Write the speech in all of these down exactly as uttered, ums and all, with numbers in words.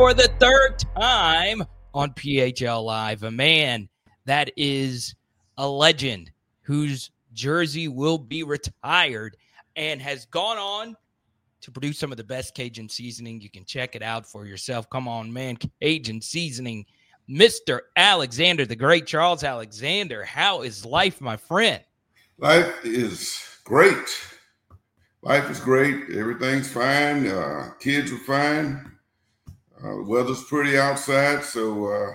for the third time on P H L Live. A man that is a legend whose jersey will be retired and has gone on to produce some of the best Cajun seasoning. You can check it out for yourself. Come on, man. Cajun seasoning. Mister Alexander, the great Charles Alexander. How is life, my friend? Life is great. Life is great. Everything's fine. Uh, kids are fine. Uh, the weather's pretty outside, so uh,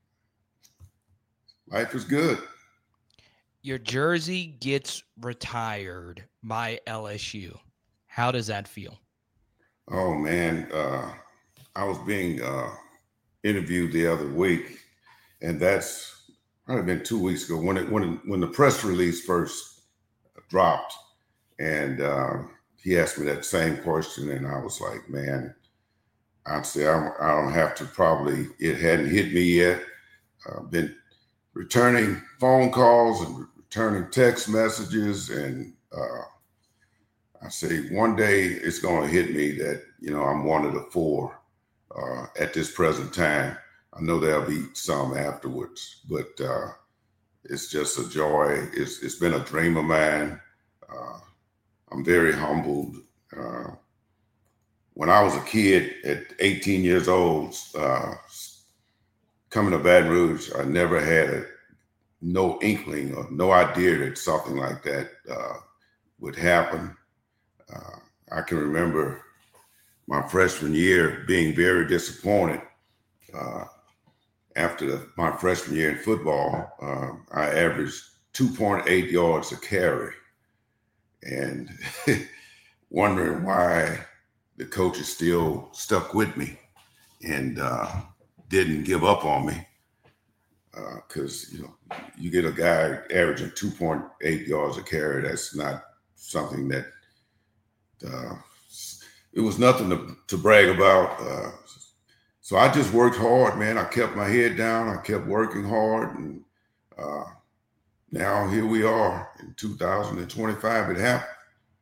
life is good. Your jersey gets retired by L S U. How does that feel? Oh, man. Uh, I was being uh, interviewed the other week, and that's probably been two weeks ago when it when when the press release first dropped, and uh, he asked me that same question, and I was like, man, I'd say I, I don't have to probably, it hadn't hit me yet. I've been returning phone calls and returning text messages, and uh, I say one day it's going to hit me that, you know, I'm one of the four uh, at this present time. I know there'll be some afterwards, but uh, it's just a joy. It's It's been a dream of mine. Uh, I'm very humbled. Uh, when I was a kid at eighteen years old, uh, coming to Baton Rouge, I never had a, no inkling or no idea that something like that uh, would happen. Uh, I can remember my freshman year being very disappointed. Uh, after the, my freshman year in football, uh, I averaged two point eight yards a carry, and wondering why the coaches still stuck with me and uh, didn't give up on me. Because, uh, you know, you get a guy averaging two point eight yards a carry, that's not something that, uh, it was nothing to, to brag about. Uh, so I just worked hard, man. I kept my head down. I kept working hard. And uh, now here we are in two thousand twenty-five. It happened.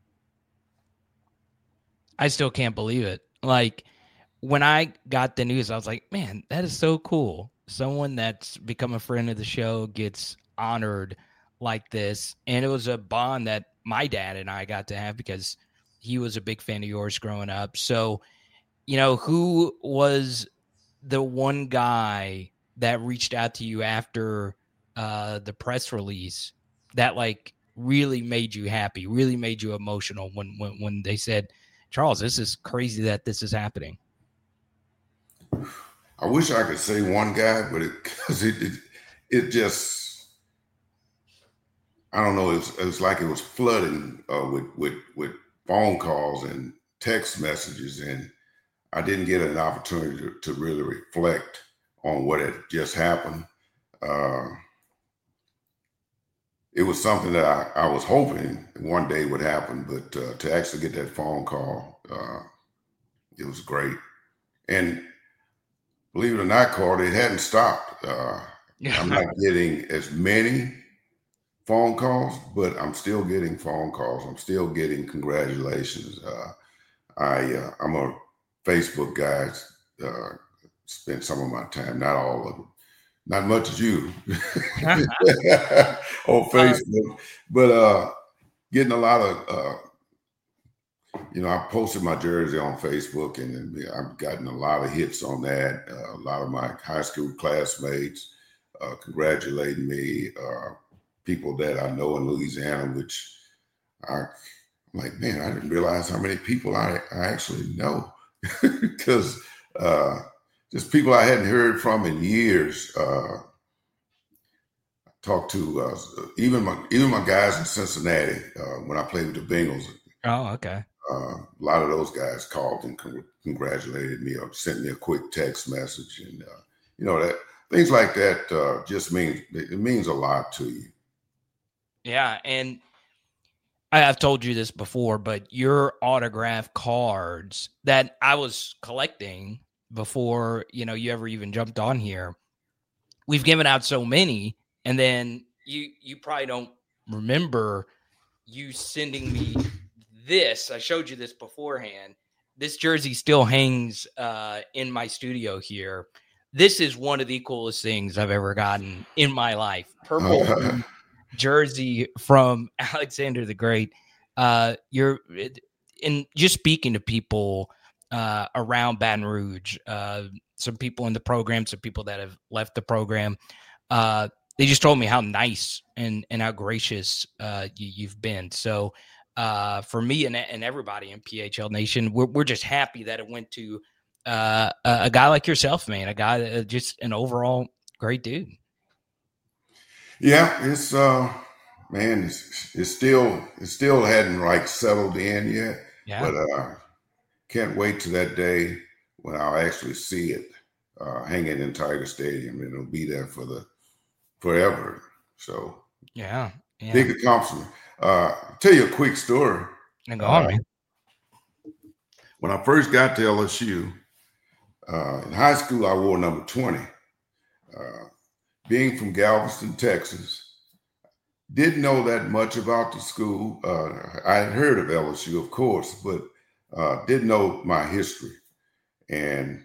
I still can't believe it. Like, when I got the news, I was like, man, that is so cool. Someone that's become a friend of the show gets honored like this. And it was a bond that my dad and I got to have because he was a big fan of yours growing up. So, you know, who was the one guy that reached out to you after uh, the press release that, like, really made you happy, really made you emotional when when, when they said, Charles, this is crazy that this is happening? I wish I could say one guy, but it, cause it, it, it just, I don't know. It was, it was like it was flooding uh, with, with, with phone calls and text messages. And I didn't get an opportunity to, to really reflect on what had just happened. Uh, it was something that I, I was hoping one day would happen, but uh, to actually get that phone call, uh, it was great. And believe it or not, Carter, it hadn't stopped. Uh, yeah. I'm not getting as many phone calls, but I'm still getting phone calls. I'm still getting congratulations. Uh, I, uh, I'm a Facebook guy. Uh, spent some of my time, not all of it, not much as you on Facebook, but uh, getting a lot of, uh, you know, I posted my jersey on Facebook, and I've gotten a lot of hits on that. Uh, a lot of my high school classmates uh, congratulating me, uh, people that I know in Louisiana, which I, I'm like, man, I didn't realize how many people I, I actually know, because uh, just people I hadn't heard from in years. Uh, talked to uh, even my even my guys in Cincinnati uh, when I played with the Bengals. Oh, okay. Uh, a lot of those guys called and con- congratulated me or sent me a quick text message, and uh, you know, that things like that uh, just means it means a lot to you. Yeah, and I have told you this before, but your autograph cards that I was collecting before, you know, you ever even jumped on here, we've given out so many, and then you you probably don't remember you sending me this. I showed you this beforehand. this jersey still hangs uh, in my studio here. This is one of the coolest things I've ever gotten in my life. Purple jersey from Alexander the Great. Uh, you're in just speaking to people uh, around Baton Rouge, uh, some people in the program, some people that have left the program. Uh, they just told me how nice and, and how gracious uh, you, you've been. So uh, for me and, and everybody in P H L Nation, we're, we're just happy that it went to uh, a, a guy like yourself, man, a guy that uh, just an overall great dude. Yeah, it's uh, man, it's, it's still it still hadn't like settled in yet. Yeah. But uh, can't wait to that day when I'll actually see it uh, hanging in Tiger Stadium, and it'll be there for the forever. So yeah, yeah. big accomplishment. Uh, I'll tell you a quick story. And go on, uh, man. When I first got to L S U uh, in high school, I wore number twenty. Uh, being from Galveston, Texas, didn't know that much about the school. Uh, I had heard of L S U, of course, but uh, didn't know my history. And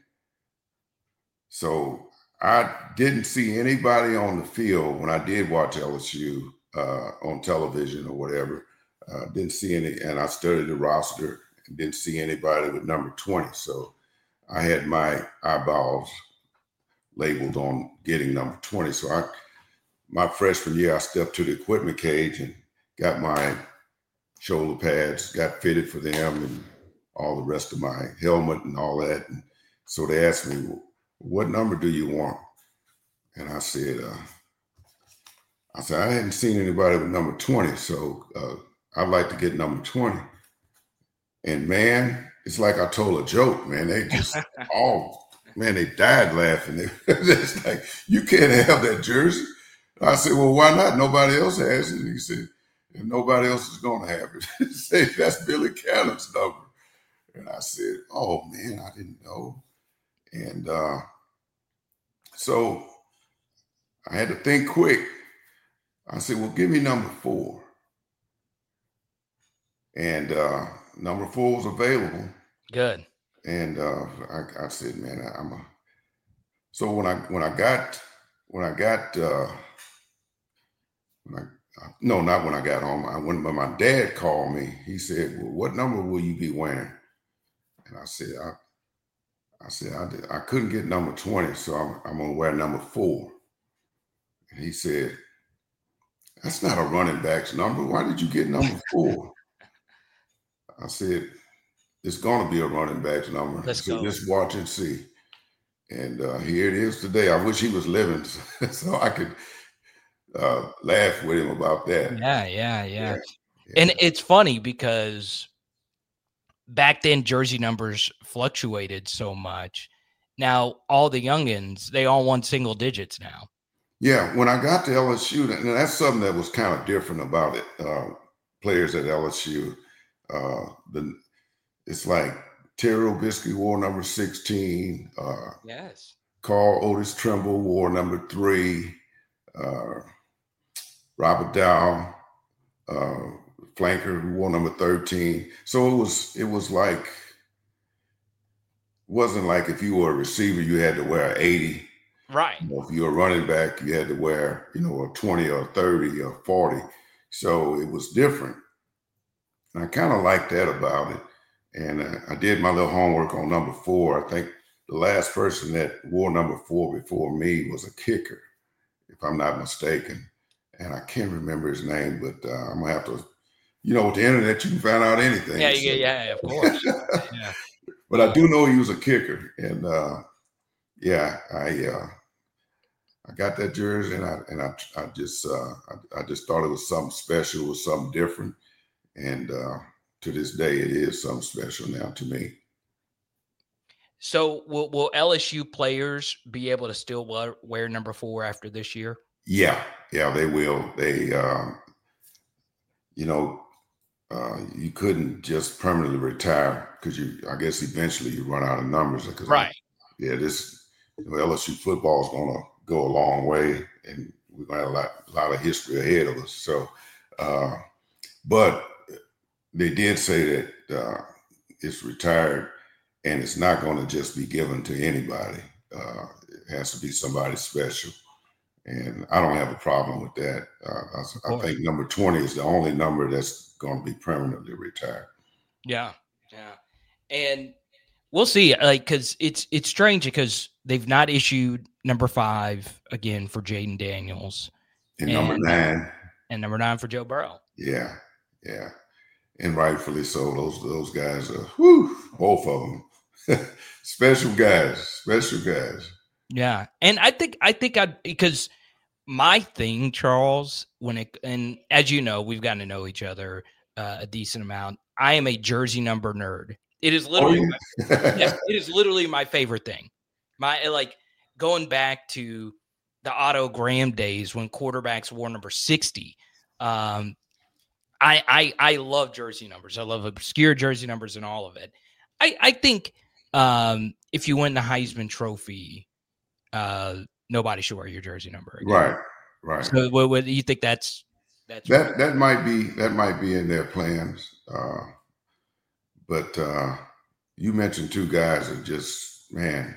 so I didn't see anybody on the field when I did watch L S U uh, on television or whatever. Uh, didn't see any, and I studied the roster and didn't see anybody with number twenty. So I had my eyeballs labeled on getting number twenty. So I, my freshman year, I stepped to the equipment cage and got my shoulder pads, got fitted for them, and all the rest of my helmet and all that. And so they asked me, "What number do you want?" And I said, uh, "I said I hadn't seen anybody with number twenty, so uh, I'd like to get number twenty." And man, it's like I told a joke, man. They just all, man, they died laughing. It's like, "You can't have that jersey." I said, "Well, why not? Nobody else has it." And he said, "And nobody else is going to have it." He said, "That's Billy Cannon's number." And I said, "Oh man, I didn't know." And uh, so I had to think quick. I said, "Well, give me number four." And uh, number four was available. Good. And uh, I, I said, "Man, I'm a." So when I when I got when I got uh, when I no, not when I got home. I when my dad called me, he said, "Well, what number will you be wearing?" And I said, "I." I said, I, did, I couldn't get number twenty, so I'm, I'm going to wear number four. And he said, "That's not a running back's number. Why did you get number four?" I said, "It's going to be a running back's number." Let's so go. Just watch and see. And uh, here it is today. I wish he was living so I could uh, laugh with him about that. Yeah, yeah, yeah, yeah. And it's funny because back then jersey numbers fluctuated so much. Now all the youngins, they all won single digits now. Yeah, when I got to L S U, and that's something that was kind of different about it. Uh, players at L S U, uh, the it's like Terry Robisky wore number sixteen. Uh, yes. Carl Otis Trimble wore number three. Uh, Robert Dow, uh, flanker, who wore number thirteen. So it was it was like wasn't like if you were a receiver you had to wear eighty. Right. You know, if you were a running back, you had to wear, you know, a twenty or thirty or forty. So it was different. And I kind of liked that about it. And uh, I did my little homework on number four. I think the last person that wore number four before me was a kicker, if I'm not mistaken. And I can't remember his name, but uh, I'm going to have to, you know, with the internet, you can find out anything. Yeah, yeah, yeah, of course. Yeah. But I do know he was a kicker. And uh, yeah, I uh, I got that jersey, and I and I, I just uh, I, I just thought it was something special, it was something different. And uh, to this day, it is something special now to me. So will, will L S U players be able to still wear, wear number four after this year? Yeah, yeah, they will. They, uh, you know, uh, you couldn't just permanently retire because you, I guess, eventually you run out of numbers. Because right. I, yeah, this you know, L S U football is going to go a long way, and we're going to have a lot, a lot of history ahead of us. So, uh, but they did say that uh, it's retired and it's not going to just be given to anybody. Uh, it has to be somebody special. And I don't have a problem with that. Uh, I, I think number twenty is the only number that's going to be permanently retired. Yeah, yeah, and we'll see. Like, because it's it's strange because they've not issued number five again for Jayden Daniels, and, and number nine, and number nine for Joe Burrow. Yeah, yeah, and rightfully so. Those those guys are, whew, both of them, special guys, special guys. Yeah, and I think I think I because my thing, Charles, when it and as you know, we've gotten to know each other uh, a decent amount. I am a jersey number nerd. It is literally, oh, yeah. my, yeah, it is literally my favorite thing. My like going back to the Otto Graham days when quarterbacks wore number sixty. Um, I I I love jersey numbers. I love obscure jersey numbers and all of it. I I think um, if you win the Heisman Trophy, uh, nobody should wear your jersey number again. Right, right. So, what, what do you think? That's that's that right? that might be that might be in their plans. Uh, but uh, you mentioned two guys that just man,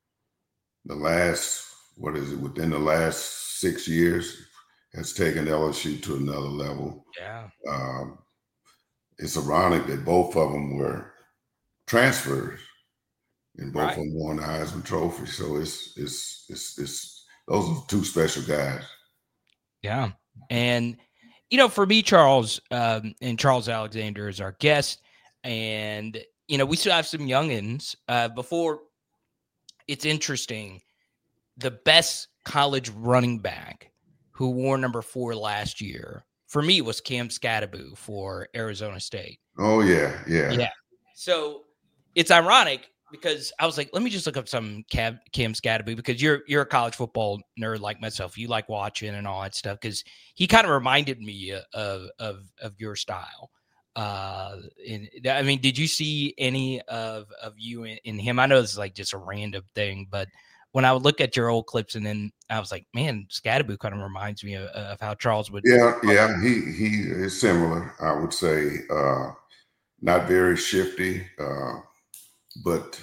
the last what is it within the last six years has taken L S U to another level. Yeah. Um, it's ironic that both of them were transfers. And both right. of them won the Heisman Trophy, so it's it's it's it's those are two special guys. Yeah, and you know, for me, Charles um, and Charles Alexander is our guest, and you know, we still have some youngins. Uh, before it's interesting, the best college running back who wore number four last year for me was Cam Skattebo for Arizona State. Oh yeah, yeah, yeah. So it's ironic. Because I was like, let me just look up some Cam, Cam Skattebo because you're you're a college football nerd like myself. You like watching and all that stuff because he kind of reminded me of of of your style. Uh, in, I mean, did you see any of of you in, in him? I know this is like just a random thing, but when I would look at your old clips and then I was like, man, Skattebo kind of reminds me of, of how Charles would. Yeah, yeah, he he is similar. I would say uh, not very shifty. Uh, But,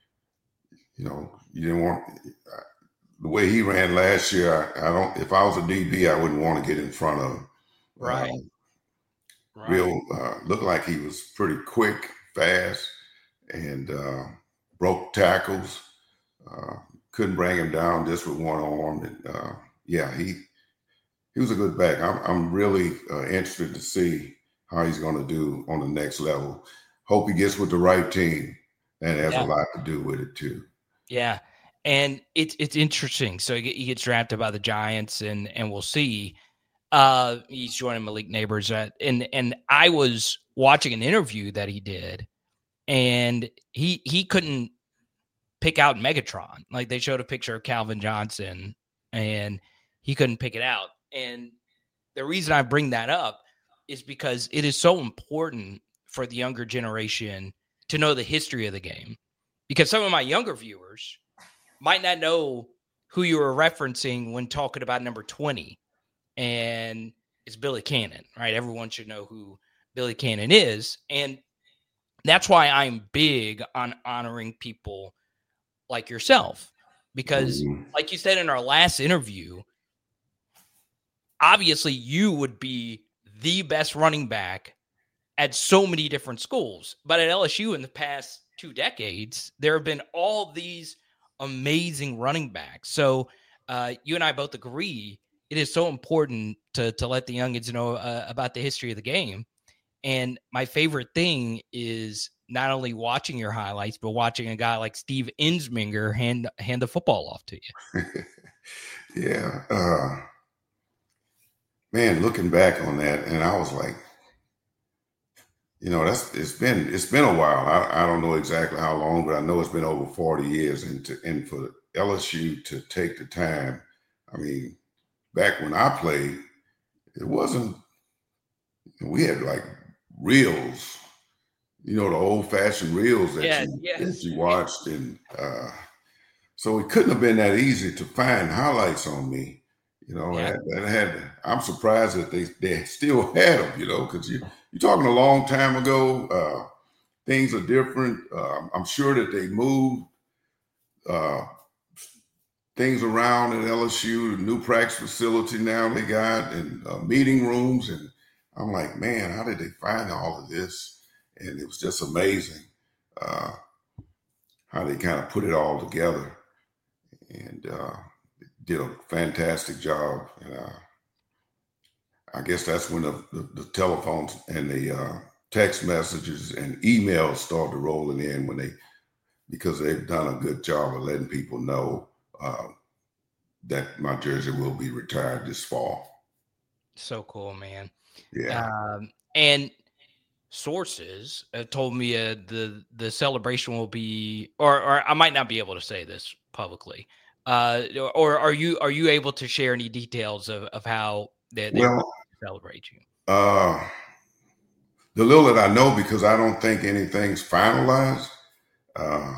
you know, you didn't want uh, the way he ran last year. I, I don't, if I was a D B, I wouldn't want to get in front of him. Right. Um, right. Real, uh, looked like he was pretty quick, fast, and uh, broke tackles. Uh, couldn't bring him down just with one arm. And uh, yeah, he, he was a good back. I'm, I'm really uh, interested to see how he's going to do on the next level. Hope he gets with the right team. That has yeah. a lot to do with it too. Yeah, and it's it's interesting. So he gets drafted by the Giants, and and we'll see. Uh, he's joining Malik Neighbors, at, and and I was watching an interview that he did, and he he couldn't pick out Megatron. Like they showed a picture of Calvin Johnson, and he couldn't pick it out. And the reason I bring that up is because it is so important for the younger generation to know the history of the game, because some of my younger viewers might not know who you were referencing when talking about number twenty, and it's Billy Cannon, right? Everyone should know who Billy Cannon is. And that's why I'm big on honoring people like yourself, because mm-hmm. like you said in our last interview, obviously you would be the best running back at so many different schools. But at L S U in the past two decades, there have been all these amazing running backs. So uh, you and I both agree it is so important to to let the youngins know uh, about the history of the game. And my favorite thing is not only watching your highlights, but watching a guy like Steve Ensminger hand, hand the football off to you. yeah. Uh, man, looking back on that, and I was like, you know, that's it's been it's been a while. I, I don't know exactly how long, but I know it's been over forty years. And to and for L S U to take the time, I mean, back when I played, it wasn't. We had like reels, you know, the old fashioned reels that yeah, you yes. that you watched, and uh, so it couldn't have been that easy to find highlights on me. You know, yeah. that, that had. I'm surprised that they they still had them. You know, because you you're talking a long time ago. Uh, things are different. Uh, I'm sure that they moved uh, things around at L S U, the new practice facility now they got, and uh, meeting rooms. And I'm like, man, how did they find all of this? And it was just amazing uh, how they kind of put it all together, and uh, did a fantastic job. And, uh, I guess that's when the, the, the telephones and the uh, text messages and emails started rolling in when they, because they've done a good job of letting people know uh, that my jersey will be retired this fall. So cool, man. Yeah. Um, and sources uh, told me uh, the the celebration will be, or or I might not be able to say this publicly. Uh, or are you are you able to share any details of, of how they, they Well, celebrate you? Uh, the little that I know, because I don't think anything's finalized. Uh,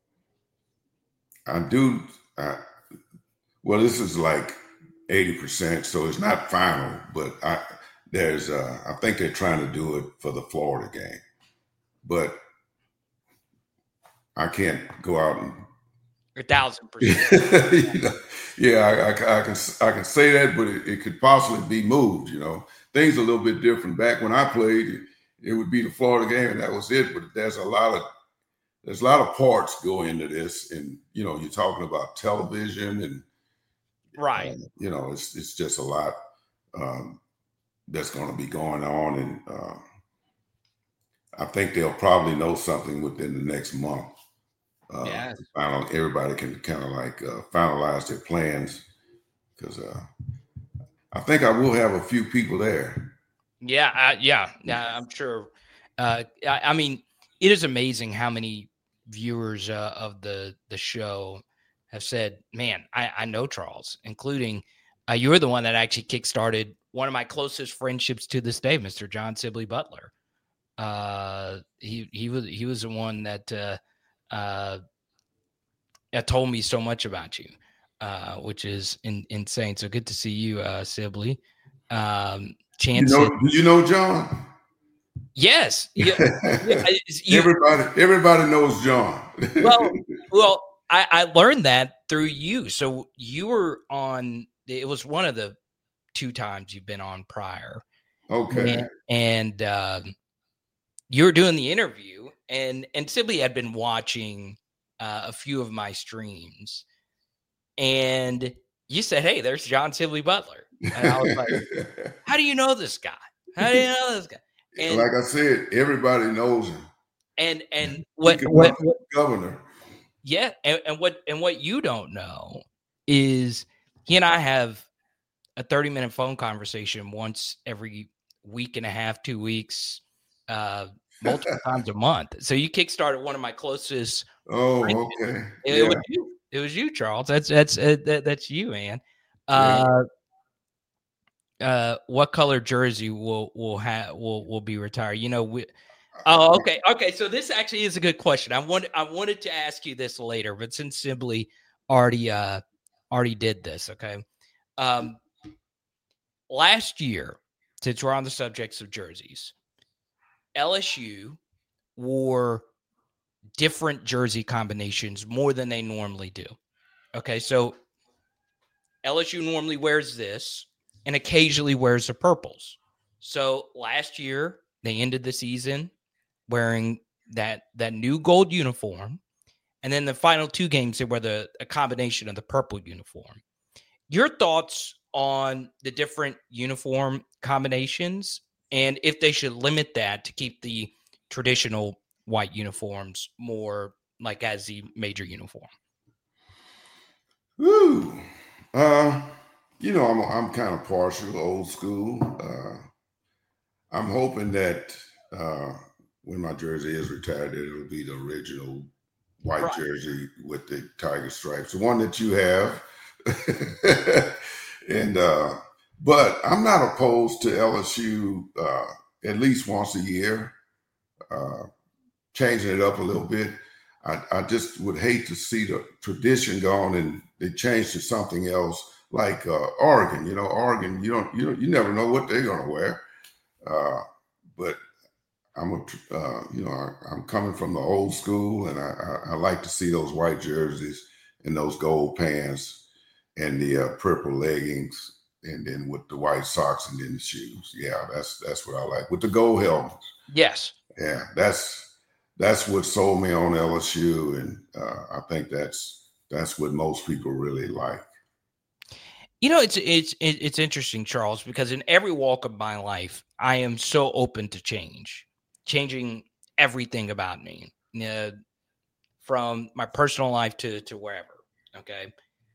I do. I, well, this is like eighty percent, so it's not final. But I there's uh, I think they're trying to do it for the Florida game, but I can't go out and. A thousand percent. you know, yeah, I, I, I can I can say that, but it, it could possibly be moved. You know, things are a little bit different. Back when I played, it, it would be the Florida game, and that was it. But there's a lot of there's a lot of parts go into this, and you know, you're talking about television, and right. uh, you know, it's it's just a lot um, that's going to be going on, and uh, I think they'll probably know something within the next month. Uh, yeah. Final, everybody can kind of like uh, finalize their plans, because uh, I think I will have a few people there. Yeah, uh, yeah, yeah. I'm sure. Uh, I, I mean, it is amazing how many viewers uh, of the the show have said, "Man, I, I know Charles," including uh, you were the one that actually kickstarted one of my closest friendships to this day, Mister John Sibley Butler. Uh, he he was he was the one that uh, uh, that told me so much about you, uh, which is in, insane. So good to see you, uh, Sibley. Um, Chance, you know, did you know John? Yes. Yeah, yeah, you, everybody, everybody knows John. well, well, I, I learned that through you. So you were on. It was one of the two times you've been on prior. Okay. And, and um, you were doing the interview, and and Sibley had been watching uh, a few of my streams, and you said, "Hey, there's John Sibley Butler," and I was like, "How do you know this guy? How do you know this guy?" And like I said, everybody knows him. And and what what, what governor? Yeah, and, and what and what you don't know is he and I have a thirty minute phone conversation once every week and a half, two weeks, uh, multiple times a month. So you kickstarted one of my closest. Oh, okay. It, yeah. it was you. It was you, Charles. That's that's uh, that, that's you, man. Uh, yeah. uh, what color jersey will will have will will be retired? You know, we. Oh, okay, okay. So this actually is a good question. I wanted I wanted to ask you this later, but since Sibley already uh already did this, okay. Um, last year, since we're on the subjects of jerseys, L S U wore different jersey combinations more than they normally do. Okay, so L S U normally wears this and occasionally wears the purples. So last year they ended the season wearing that that new gold uniform, and then the final two games they wear the a combination of the purple uniform. Your thoughts on the different uniform combinations, and if they should limit that to keep the traditional white uniforms more like as the major uniform? Woo. Uh, you know, I'm I'm kind of partial, old school. Uh, I'm hoping that uh, when my jersey is retired, that it'll be the original white right. jersey with the tiger stripes, the one that you have. and uh, but I'm not opposed to L S U uh, at least once a year, uh, changing it up a little bit. I, I just would hate to see the tradition gone and they change to something else, like uh, Oregon. You know, Oregon, you don't, you don't, you never know what they're going to wear. Uh, but I'm a, uh, you know, I, I'm coming from the old school, and I, I, I like to see those white jerseys and those gold pants and the uh, purple leggings, and then with the white socks and then the shoes. Yeah, that's that's what I like with the gold helmets. Yes. Yeah, that's that's what sold me on L S U, and uh, I think that's that's what most people really like. You know, it's it's it's interesting, Charles, because in every walk of my life, I am so open to change, changing everything about me, uh, from my personal life to to wherever. Okay,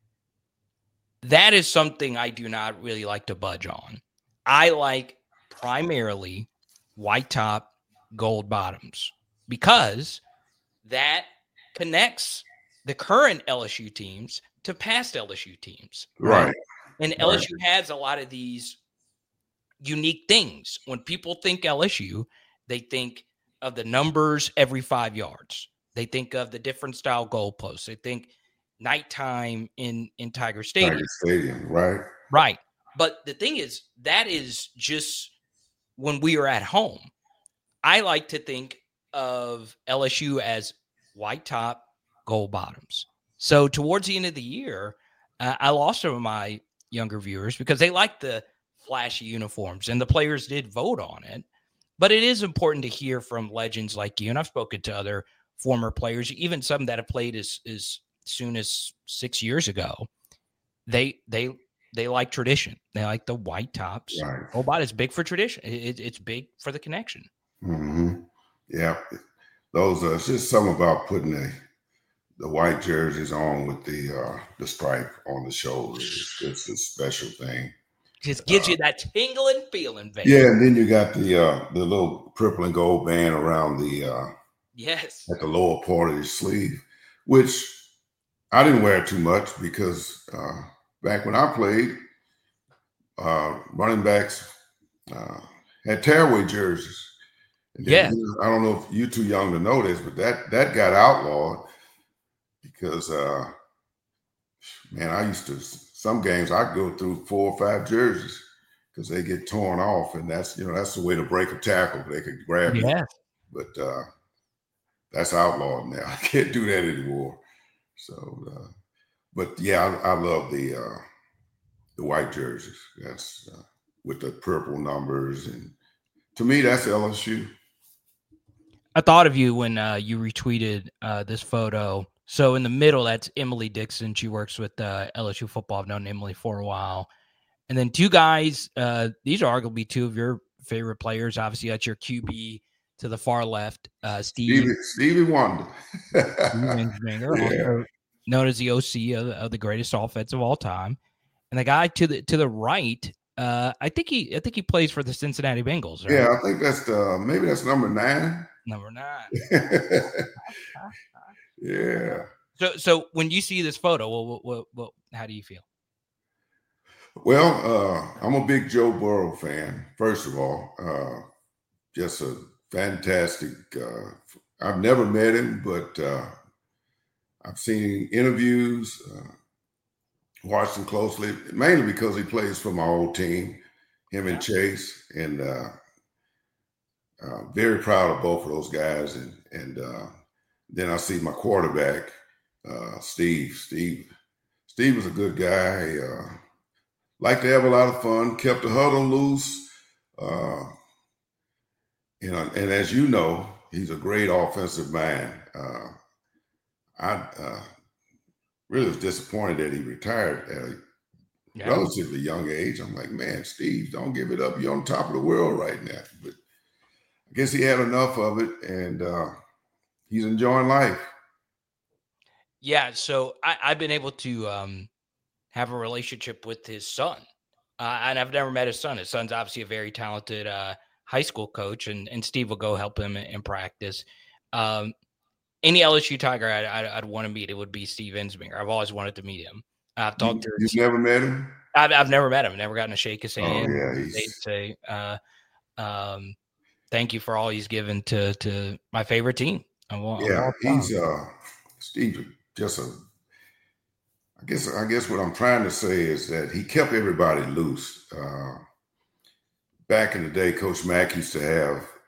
that is something I do not really like to budge on. I like primarily white top, gold bottoms, because that connects the current L S U teams to past L S U teams, right? Right. And Right. L S U has a lot of these unique things. When people think L S U, they think of the numbers every five yards. They think of the different style goalposts. They think nighttime in in Tiger Stadium. Tiger Stadium, right? Right. But the thing is, that is just when we are at home. I like to think of L S U as white top, gold bottoms. So towards the end of the year, uh, I lost some of my younger viewers because they like the flashy uniforms, and the players did vote on it. But it is important to hear from legends like you, and I've spoken to other former players, even some that have played as, as soon as six years ago. They they they like tradition. They like the white tops. Right. Gold bottom is big for tradition. It, it's big for the connection. Mm-hmm. Yeah, those are it's just something about putting the the white jerseys on with the uh, the stripe on the shoulders. It's, it's a special thing. Just gives uh, you that tingling feeling, baby. Yeah, and then you got the uh, the little purple and gold band around the uh, yes at the lower part of your sleeve, which I didn't wear too much because uh, back when I played, uh, running backs uh, had tearaway jerseys. And yeah then, I don't know if you're too young to know this, but that that got outlawed because uh, man, I used to some games I'd go through four or five jerseys because they get torn off, and that's you know that's the way to break a tackle. They could grab you, yeah but uh, that's outlawed now. I can't do that anymore. So, uh, but yeah, I, I love the uh, the white jerseys. That's uh, with the purple numbers, and to me, that's L S U. I thought of you when uh, you retweeted uh, this photo. So in the middle, that's Emily Dixon. She works with uh, L S U football. I've known Emily for a while. And then two guys, uh, these are arguably two of your favorite players. Obviously, that's your Q B to the far left, uh, Steve. Stevie, Stevie Wonder. Steve Ensminger, Yeah. also known as the O C of, of the greatest offense of all time. And the guy to the to the right, uh, I think he I think he plays for the Cincinnati Bengals. Right? Yeah, I think that's the maybe that's number nine. Number nine. Yeah. So so when you see this photo, what what what how do you feel? Well, uh, I'm a big Joe Burrow fan. First of all, uh, just a fantastic. Uh, I've never met him, but uh, I've seen interviews, uh, watched him closely, mainly because he plays for my old team, him and Chase, and uh, uh, very proud of both of those guys. And and uh, then I see my quarterback, uh, Steve. Steve, Steve was a good guy. Uh, liked to have a lot of fun. Kept the huddle loose. Uh, you know, and as you know, he's a great offensive man. Uh, I uh, really was disappointed that he retired at a yeah. relatively young age. I'm like, man, Steve, don't give it up. You're on top of the world right now. But I guess he had enough of it, and uh, he's enjoying life. Yeah, so I, I've been able to um, have a relationship with his son, uh, and I've never met his son. His son's obviously a very talented uh, high school coach, and, and Steve will go help him in, in practice. Um, any L S U Tiger I'd, I'd, I'd want to meet, it would be Steve Ensminger. I've always wanted to meet him. I've talked you, to. You've never met him? I've, I've never met him. Never gotten to shake his hand. Oh, yeah, They'd say, uh, um, "Thank you for all he's given to to my favorite team." I'm, yeah, I'm he's uh, Steve. Just a. I guess. I guess what I'm trying to say is that he kept everybody loose. Uh, back in the day, Coach Mack used to have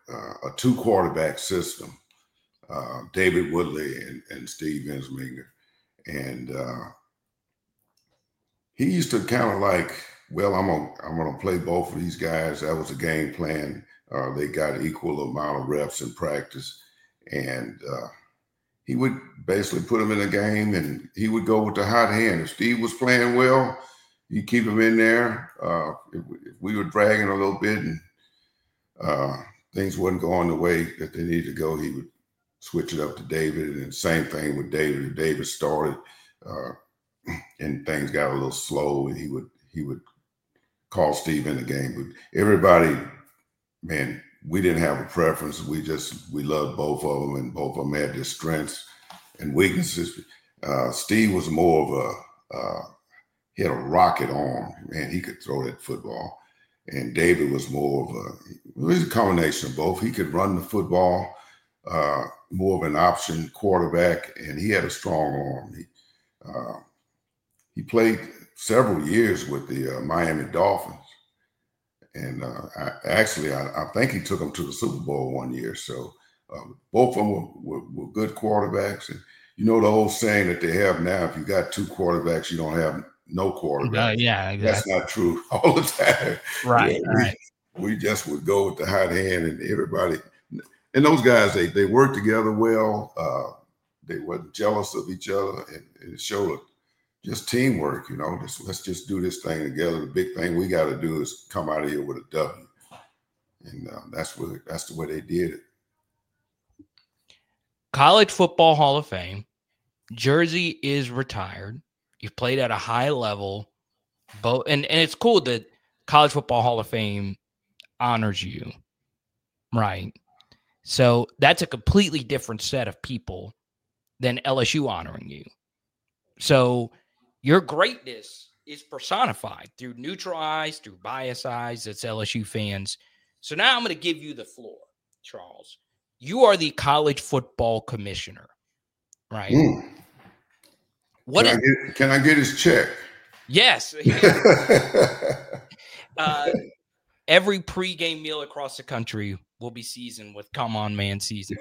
uh, a two quarterback system, uh, David Woodley and, and Steve Ensminger. And uh, he used to kind of like, well, I'm gonna I'm gonna play both of these guys. That was a game plan. Uh, they got equal amount of reps in practice, and uh, he would basically put them in a game, and he would go with the hot hand. If Steve was playing well, he'd keep him in there. Uh, if, if we were dragging a little bit and uh, things wasn't going the way that they needed to go, he would switch it up to David, and same thing with David. If David started uh, and things got a little slow, he would he would call Steve in the game. But everybody, man, we didn't have a preference. We just we loved both of them, and both of them had their strengths and weaknesses. Uh, Steve was more of a uh, he had a rocket arm, man. He could throw that football, and David was more of a it was a combination of both. He could run the football, uh, more of an option quarterback, and he had a strong arm. He uh, he played several years with the uh, Miami Dolphins. And uh, I, actually, I, I think he took them to the Super Bowl one year. So um, both of them were, were, were good quarterbacks. And you know the old saying that they have now, if you got two quarterbacks, you don't have no quarterback. Uh, yeah, exactly. That's not true all the time. Right, yeah, right. We, we just would go with the hot hand, and everybody. And those guys, they they worked together well. Uh, they weren't jealous of each other, and, and it showed just teamwork, you know. Just, let's just do this thing together. The big thing we got to do is come out of here with a W, and uh, that's what that's the way they did it. College Football Hall of Fame. Jersey is retired. You've played at a high level, both, and and it's cool that College Football Hall of Fame honors you, right? So that's a completely different set of people than L S U honoring you. So your greatness is personified through neutral eyes, through bias eyes. That's L S U fans. So now I'm going to give you the floor, Charles. You are the college football commissioner, right? Mm. What can, is, I get, can I get his check? Yes. uh, every pregame meal across the country will be seasoned with "Come On Man" season.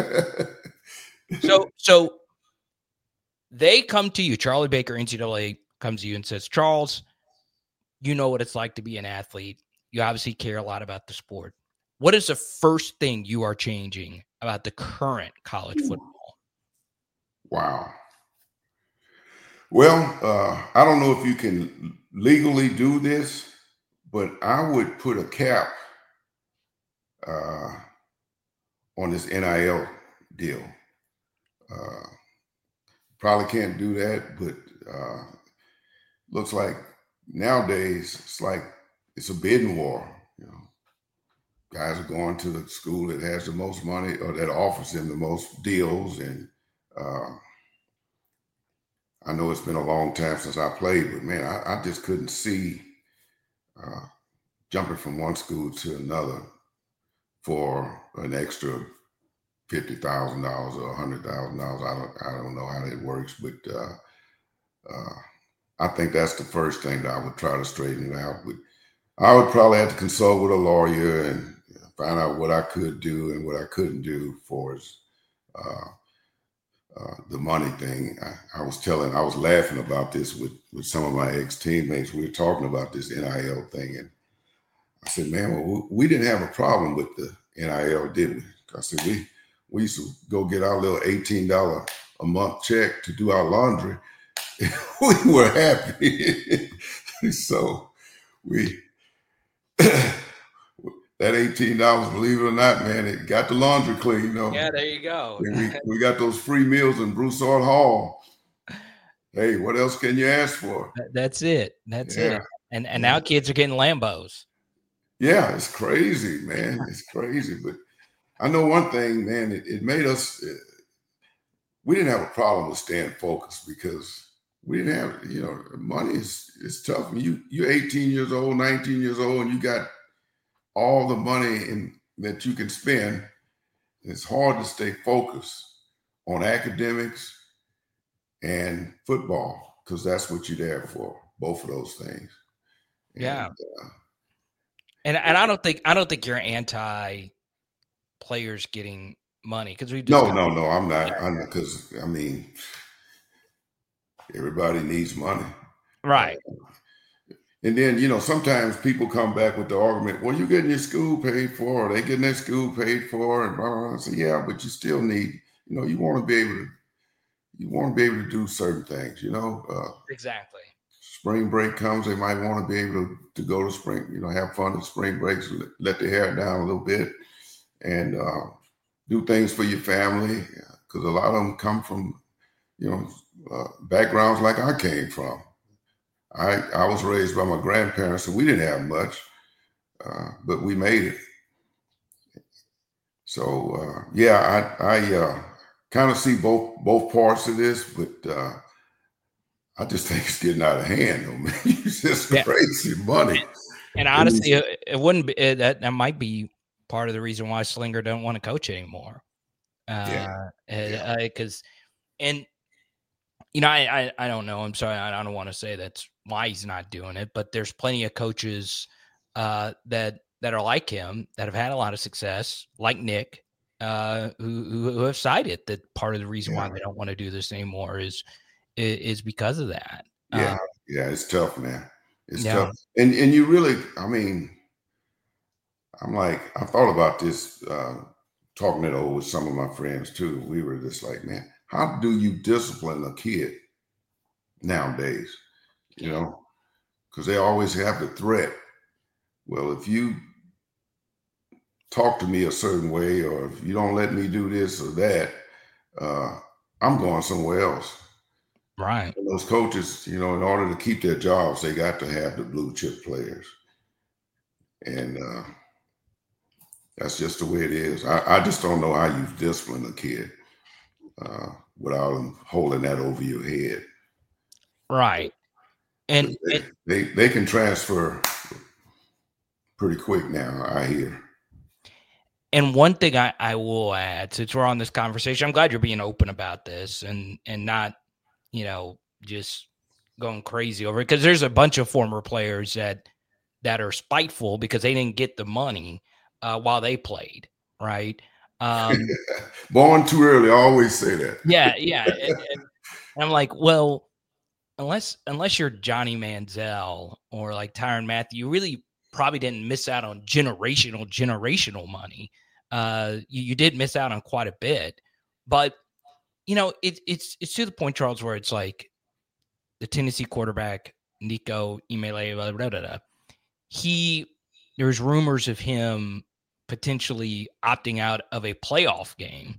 so, so. They come to you, Charlie Baker, N C double A comes to you and says, Charles, you know what it's like to be an athlete. You obviously care a lot about the sport. What is the first thing you are changing about the current college football? Wow. Well, uh, I don't know if you can legally do this, but I would put a cap uh, on this N I L deal. Uh, Probably can't do that, but uh, looks like nowadays it's like it's a bidding war. You know, guys are going to the school that has the most money or that offers them the most deals. And uh, I know it's been a long time since I played, but man, I, I just couldn't see uh, jumping from one school to another for an extra fifty thousand dollars or a hundred thousand dollars. I don't, I don't know how that works, but uh, uh, I think that's the first thing that I would try to straighten it out. But I would probably have to consult with a lawyer and find out what I could do and what I couldn't do for as, uh, uh, the money thing. I, I was telling, I was laughing about this with, with some of my ex-teammates. We were talking about this N I L thing, and I said, man, well, we didn't have a problem with the N I L, did we? I said, we We used to go get our little eighteen dollars a month check to do our laundry. We were happy. So we, that eighteen dollars, believe it or not, man, it got the laundry clean, you know. Yeah, there you go. we, we got those free meals in Broussard Hall. Hey, what else can you ask for? That's it. That's yeah. it. And and yeah. now kids are getting Lambos. Yeah, it's crazy, man. It's crazy. But I know one thing, man, it, it made us, uh, we didn't have a problem with staying focused because we didn't have, you know, money is, is tough. You, you're eighteen years old, nineteen years old, and you got all the money in, that you can spend. It's hard to stay focused on academics and football because that's what you're there for, both of those things. Yeah. And, uh, and, and I don't think, I don't think you're anti players getting money? Because we no, no, no. I'm not. I'm not because I mean, everybody needs money, right? Uh, and then you know sometimes people come back with the argument, "Well, you're getting your school paid for, or they getting their school paid for," and blah blah blah. I say, "Yeah, but you still need. You know, you want to be able to. You want to be able to do certain things. You know." Uh, exactly. Spring break comes, they might want to be able to, to go to spring, you know, have fun at spring breaks, let their hair down a little bit, and uh, do things for your family. Because a lot of them come from, you know, uh, backgrounds like I came from. I I was raised by my grandparents, and we didn't have much, uh, but we made it. So uh, yeah, I I uh, kind of see both both parts of this, but. Uh, I just think it's getting out of hand, though, man. It's just Yeah. crazy money. And honestly, it, it wouldn't be it, that. That might be part of the reason why Slinger don't want to coach anymore. Uh, yeah. Because, yeah. and you know, I, I I don't know. I'm sorry, I, I don't want to say that's why he's not doing it, but there's plenty of coaches uh, that that are like him that have had a lot of success, like Nick, uh, who who have cited that part of the reason yeah. why they don't want to do this anymore is. is because of that. Yeah, um, yeah, it's tough, man. It's yeah. tough. And and you really, I mean, I'm like, I thought about this, uh, talking it over with some of my friends too. We were just like, man, how do you discipline a kid nowadays? You know, because they always have the threat. Well, if you talk to me a certain way, or if you don't let me do this or that, uh, I'm going somewhere else. Right. And those coaches, you know, in order to keep their jobs, they got to have the blue chip players. And uh, that's just the way it is. I, I just don't know how you discipline a kid uh, without them holding that over your head. Right. And they, and they, they can transfer pretty quick now, I hear. And one thing I, I will add, since we're on this conversation, I'm glad you're being open about this and and not, you know, just going crazy over it. Because there's a bunch of former players that that are spiteful because they didn't get the money uh, while they played, right? Um, Born too early, I always say that. Yeah, yeah. and, and I'm like, well, unless unless you're Johnny Manziel or like Tyrann Mathieu, you really probably didn't miss out on generational, generational money. Uh, you, you did miss out on quite a bit, but you know, it, it's it's to the point, Charles, where it's like the Tennessee quarterback Nico Imele, he there's rumors of him potentially opting out of a playoff game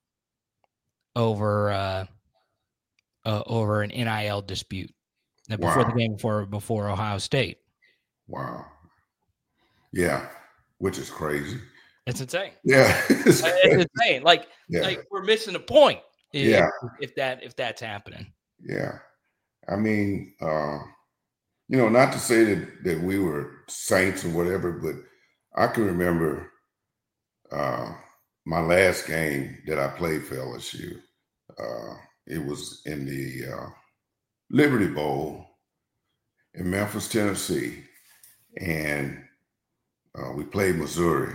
over uh, uh, over an N I L dispute before wow. the game before before Ohio State. Wow. Yeah, which is crazy. It's insane. Yeah, it's, it's insane. Like, yeah. like we're missing a point. If, yeah, if that if that's happening. Yeah, I mean, uh, you know, not to say that that we were saints or whatever, but I can remember uh, my last game that I played for L S U. Uh, it was in the uh, Liberty Bowl in Memphis, Tennessee, and uh, we played Missouri.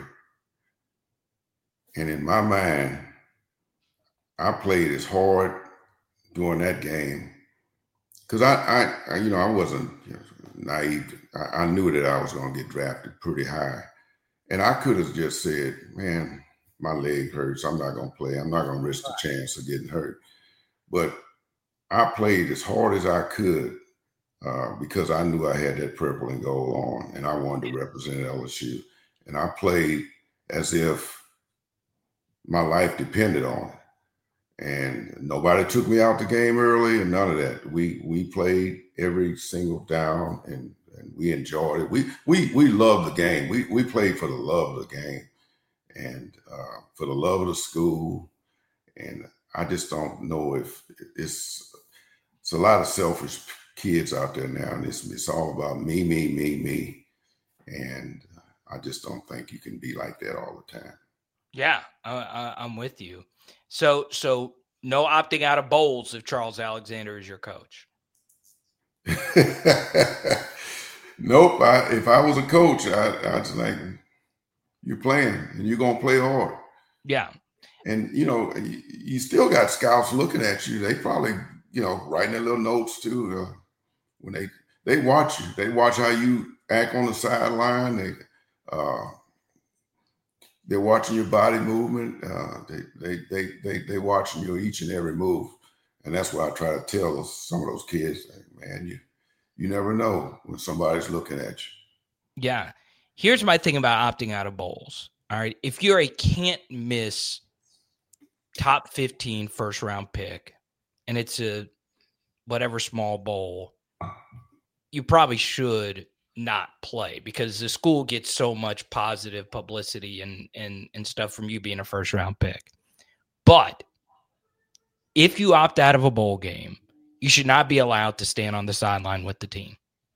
And in my mind, I played as hard during that game because I, I, I, you know, I wasn't you know, naive. I, I knew that I was going to get drafted pretty high, and I could have just said, "Man, my leg hurts. I'm not going to play. I'm not going to risk the chance of getting hurt." But I played as hard as I could uh, because I knew I had that purple and gold on, and I wanted to represent L S U, and I played as if my life depended on it. And nobody took me out the game early and none of that. We we played every single down and, and we enjoyed it. We we we loved the game. We we played for the love of the game and uh, for the love of the school. And I just don't know if it's it's a lot of selfish kids out there now, and it's it's all about me, me, me, me. And I just don't think you can be like that all the time. Yeah, I, I'm with you. So, so no opting out of bowls if Charles Alexander is your coach. Nope. I, if I was a coach, I, I'd like, you're playing and you're gonna play hard. Yeah. And, you know, you, you still got scouts looking at you. They probably, you know, writing their little notes too. Uh, when they, they watch you, they watch how you act on the sideline. They, uh, they're watching your body movement. Uh, they, they, they, they, they watching your each and every move. And that's what I try to tell some of those kids, like, man, you, you never know when somebody's looking at you. Yeah. Here's my thing about opting out of bowls. All right. If you're a can't miss top fifteen first round pick and it's a whatever small bowl, you probably should not play because the school gets so much positive publicity and and and stuff from you being a first round pick. But if you opt out of a bowl game, you should not be allowed to stand on the sideline with the team.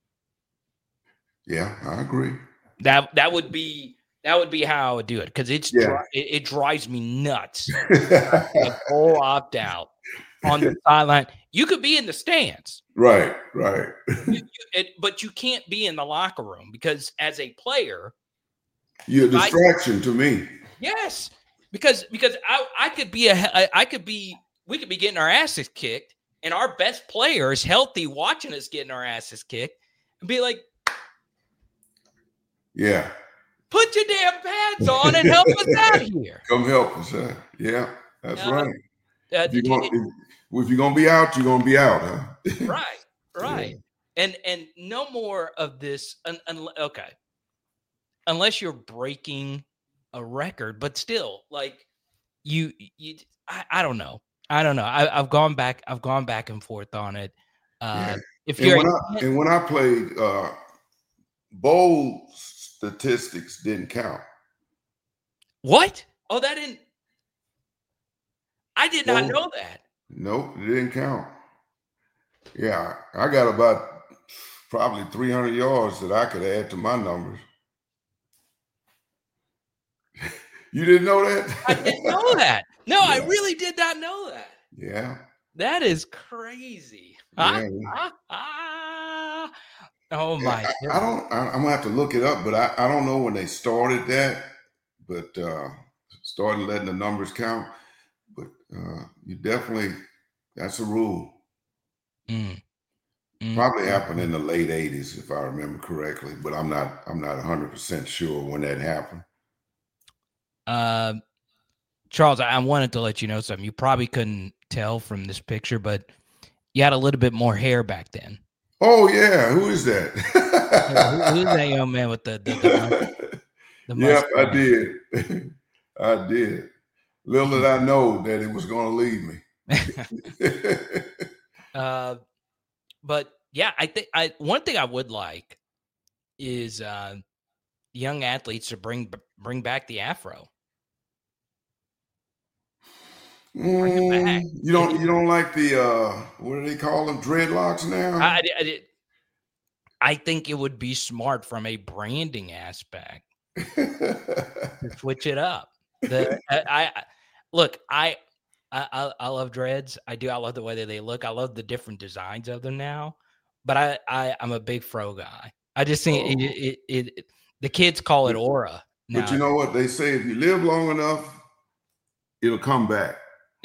Yeah, I agree. That that would be that would be how I would do it because it's Yeah. it, it drives me nuts. A bowl opt out on the sideline. You could be in the stands, right, right. you, you, it, but you can't be in the locker room because as a player, you're a distraction I, to me. Yes, because because I I could be a I could be we could be getting our asses kicked, and our best player is healthy, watching us getting our asses kicked, and be like, yeah. Put your damn pads on and help us out here. Come help us, huh? Yeah, that's uh, right. Uh, if, you're gonna, if, if you're gonna be out, you're gonna be out, huh? Right, right. Yeah. And and no more of this. Un, un, okay, unless you're breaking a record, but still, like you, you. I, I don't know. I don't know. I, I've gone back. I've gone back and forth on it. Uh, yeah. If and you're when I, and when I played, uh, bowl statistics didn't count. What? Oh, that didn't. I did bowl, not know that. Nope, it didn't count. Yeah, I got about probably three hundred yards that I could add to my numbers. You didn't know that? I didn't know that. No, yeah. I really did not know that. Yeah. That is crazy. Yeah. Ah, ah, ah. Oh my! Yeah, I, I don't. I, I'm gonna have to look it up, but I, I don't know when they started that, but uh, started letting the numbers count. But uh, you definitely, that's a rule. Mm. Mm. Probably happened in the late eighties, if I remember correctly. But I'm not. I'm not one hundred percent sure when that happened. Uh, Charles, I wanted to let you know something. You probably couldn't tell from this picture, but you had a little bit more hair back then. Oh yeah, who is that? yeah, who, who's that young man with the? the, the, the yep, I did. I did. Little did I know that it was going to leave me. uh, but yeah, I think I one thing I would like is uh, young athletes to bring bring back the afro. Mm, you don't you don't like the uh, what do they call them, dreadlocks now? I, I, I think it would be smart from a branding aspect to switch it up. The I, I look I, I I love dreads. I do. I love the way that they look. I love the different designs of them now. But I, I I'm a big fro guy. I just think oh. it, it, it, it the kids call it aura. Now. But you know what they say: if you live long enough, it'll come back.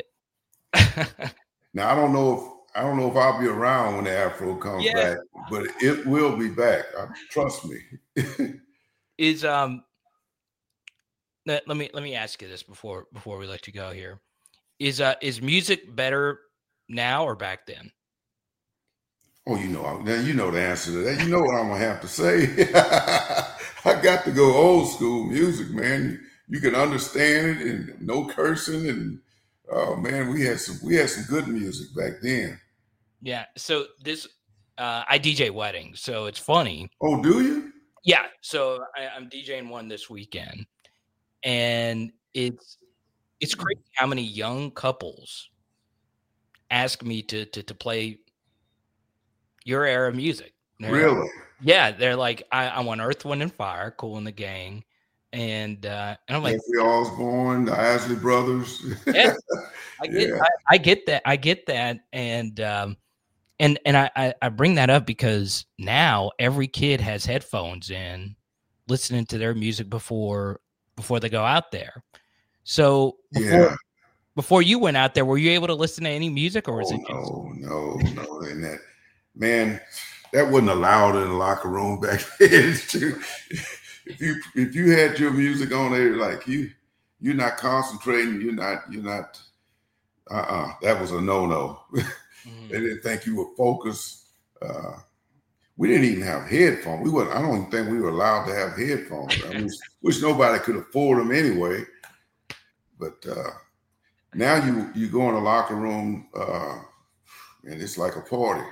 Now I don't know if I don't know if I'll be around when the afro comes yeah. back, but it will be back. Uh, trust me. Is um. Let me let me ask you this before before we let you go here. Is uh is music better now or back then? Oh, you know, you know the answer to that. You know what I'm gonna have to say. I got to go old school music, man. You can understand it and no cursing and. Oh man, we had some we had some good music back then. Yeah. So this, uh, I D J weddings, so it's funny. Oh, do you? Yeah. So I, I'm DJing one this weekend, and it's it's crazy how many young couples ask me to to to play your era music. They're really? Like, yeah. They're like, I, I want Earth, Wind, and Fire, Kool and the Gang. And uh, and I'm like, Jeffrey Osborne, the Isley Brothers. Yeah, I get, yeah. I, I get that, I get that, and um, and and I, I bring that up because now every kid has headphones in, listening to their music before before they go out there. So before Yeah. before you went out there, were you able to listen to any music, or was Oh it just no, no, no. And that man, that wasn't allowed in the locker room back then. too. If you if you had your music on there, like you you're not concentrating, you're not, you're not uh-uh. That was a no-no. They Mhm. didn't think you were focused. Uh we didn't even have headphones. We were I don't even think we were allowed to have headphones. I wish, wish nobody could afford them anyway. But uh now you you go in the locker room, uh, and it's like a party.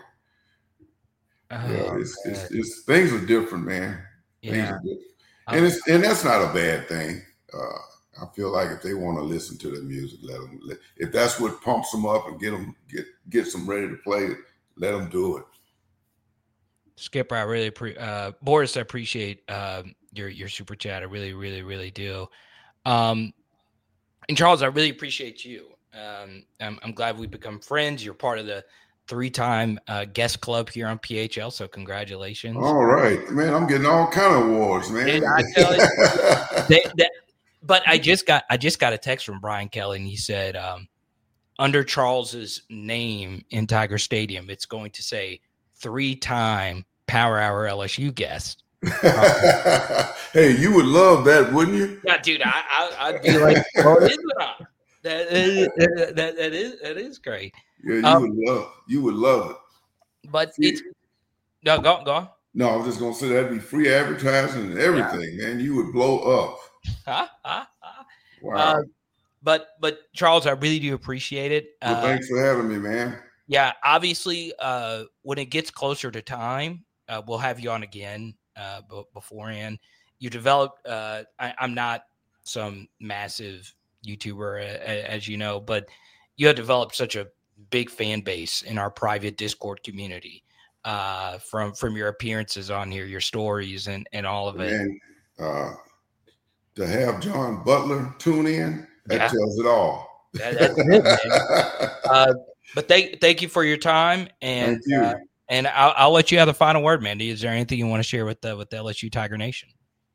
Yeah, Oh, it's, man. it's it's things are different, man. Things Yeah. are different, and Um, it's and that's not a bad thing. Uh, I feel like if they want to listen to the music, let them. If that's what pumps them up and get them get gets them ready to play, let them do it. Skipper, I really pre- uh Boris, I appreciate um your your super chat. I really, really, really do. Um and Charles, I really appreciate you. Um I'm I'm glad we've become friends. You're part of the three-time uh, guest club here on P H L, so congratulations. All right, man. I'm getting all kind of awards, Dude, man. I tell you, they, that, but I just got I just got a text from Brian Kelly, and he said, um, under Charles's name in Tiger Stadium, it's going to say three-time Power Hour L S U guest. Um, Hey, you would love that, wouldn't you? yeah, dude, I, I I'd be like, well, it is an honor. That is that, that, that is that is great. Yeah, you Um, would love you would love it. but See, it's no go go on. no, I was just gonna say that'd be free advertising and Yeah. everything, man. You would blow up. Ha, ha, ha. Uh, Wow. but but Charles, I really do appreciate it. Well, Uh, thanks for having me, man. yeah, obviously, uh, when it gets closer to time, uh, we'll have you on again. Uh, b- beforehand, you developed. Uh, I, I'm not some massive YouTuber, a- a- as you know, but you have developed such a big fan base in our private Discord community. Uh, from from your appearances on here, your stories, and and all of it. Man, uh, to have John Butler tune in, that Yeah, tells it all. that, that's it, man. Uh, but thank thank you for your time, and Thank uh, you. and I'll, I'll let you have the final word, Mandy. Is there anything you want to share with the with the L S U Tiger Nation?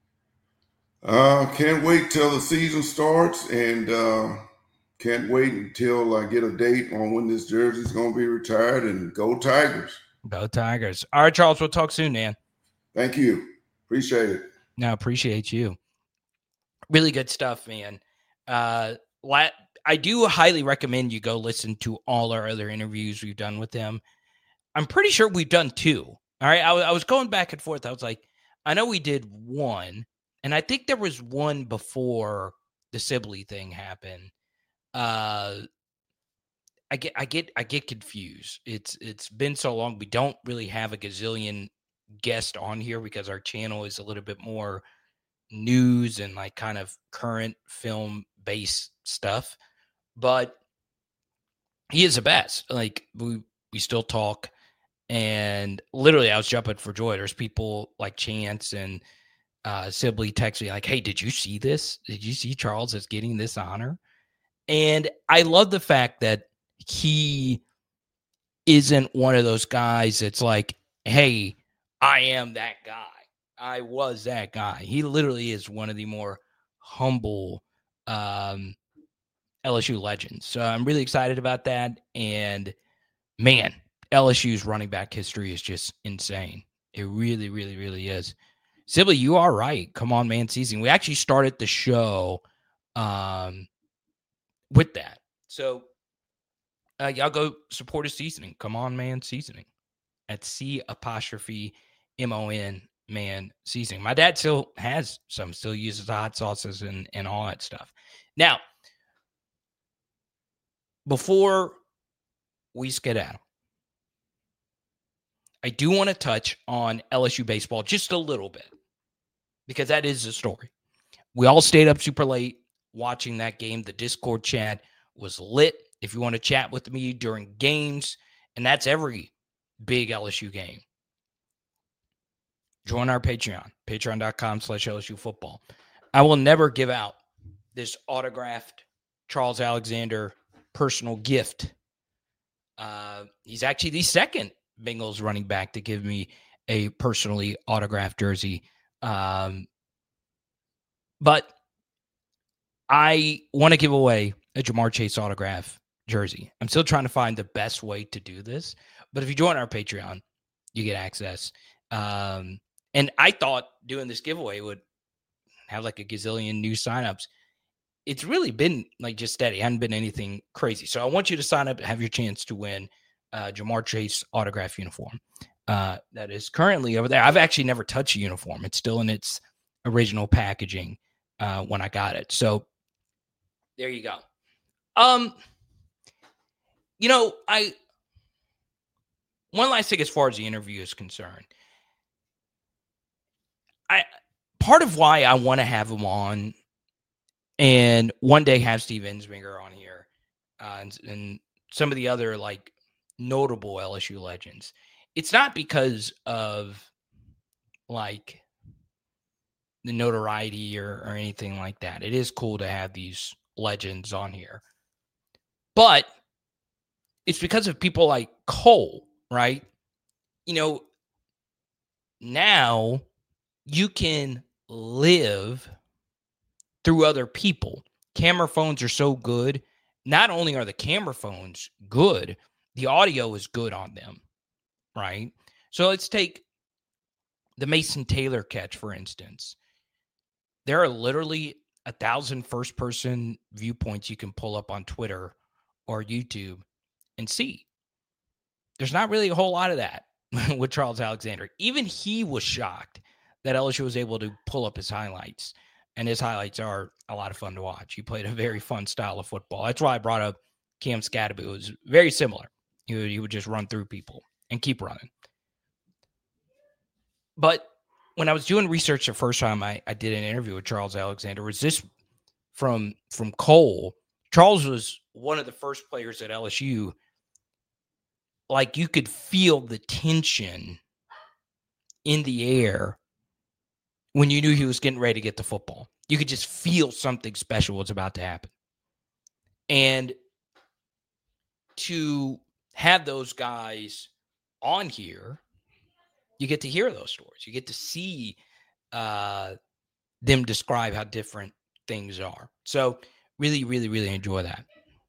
Uh, can't wait till the season starts, and uh, can't wait until I get a date on when this jersey is going to be retired. And go Tigers! Go Tigers! All right, Charles. We'll talk soon, man. Thank you. Appreciate it. No, appreciate you. Really good stuff, man. Uh, la- I do highly recommend you go listen to all our other interviews we've done with him. I'm pretty sure we've done two. All right. I, w- I was going back and forth. I was like, I know we did one, and I think there was one before the Sibley thing happened. Uh, I get, I get, I get confused. It's, it's been so long. We don't really have a gazillion guests on here because our channel is a little bit more news and like kind of current film based stuff. But he is the best. Like we, we still talk. And literally, I was jumping for joy. There's people like Chance and uh, Sibley text me like, "Hey, did you see this? Did you see Charles is getting this honor?" And I love the fact that he isn't one of those guys that's like, "Hey, I am that guy. I was that guy." He literally is one of the more humble um, L S U legends. So I'm really excited about that. And man, L S U's running back history is just insane. It really, really, really is. Sibley, you are right. Come on, man, season. We actually started the show um, with that. So uh, y'all go support his seasoning. Come on, man, seasoning at C apostrophe M O N man seasoning. My dad still has some, still uses the hot sauces and, and all that stuff. Now, before we skedaddle, I do want to touch on L S U baseball just a little bit because that is the story. We all stayed up super late watching that game. The Discord chat was lit. If you want to chat with me during games, and that's every big L S U game, join our Patreon, patreon.com slash LSU football. I will never give out this autographed Charles Alexander personal gift. Uh, he's actually the second Bengals running back to give me a personally autographed jersey. Um, but I want to give away a Ja'Marr Chase autograph jersey. I'm still trying to find the best way to do this, but if you join our Patreon, you get access. Um, and I thought doing this giveaway would have like a gazillion new signups. It's really been like just steady. It hadn't been anything crazy. So I want you to sign up and have your chance to win uh, Ja'Marr Chase autograph uniform. Uh, that is currently over there. I've actually never touched a uniform. It's still in its original packaging uh, when I got it. So there you go. Um, you know, I one last thing as far as the interview is concerned. I part of why I want to have him on and one day have Steve Ensminger on here uh, and, and some of the other like notable L S U legends. It's not because of like the notoriety or, or anything like that. It is cool to have these legends on here, but it's because of people like Cole, right? You know, now you can live through other people. Camera phones are so good. Not only are the camera phones good, the audio is good on them, right? So let's take the Mason Taylor catch, for instance. There are literally a thousand first-person viewpoints you can pull up on Twitter or YouTube and see. There's not really a whole lot of that with Charles Alexander. Even he was shocked that L S U was able to pull up his highlights. And his highlights are a lot of fun to watch. He played a very fun style of football. That's why I brought up Cam Scadaboo. It was very similar. He would, he would just run through people and keep running. But when I was doing research the first time I, I did an interview with Charles Alexander, was this from, from Cole. Charles was one of the first players at L S U. Like you could feel the tension in the air when you knew he was getting ready to get the football. You could just feel something special was about to happen. And to have those guys on here, you get to hear those stories. You get to see uh, them describe how different things are. So really, really, really enjoy that.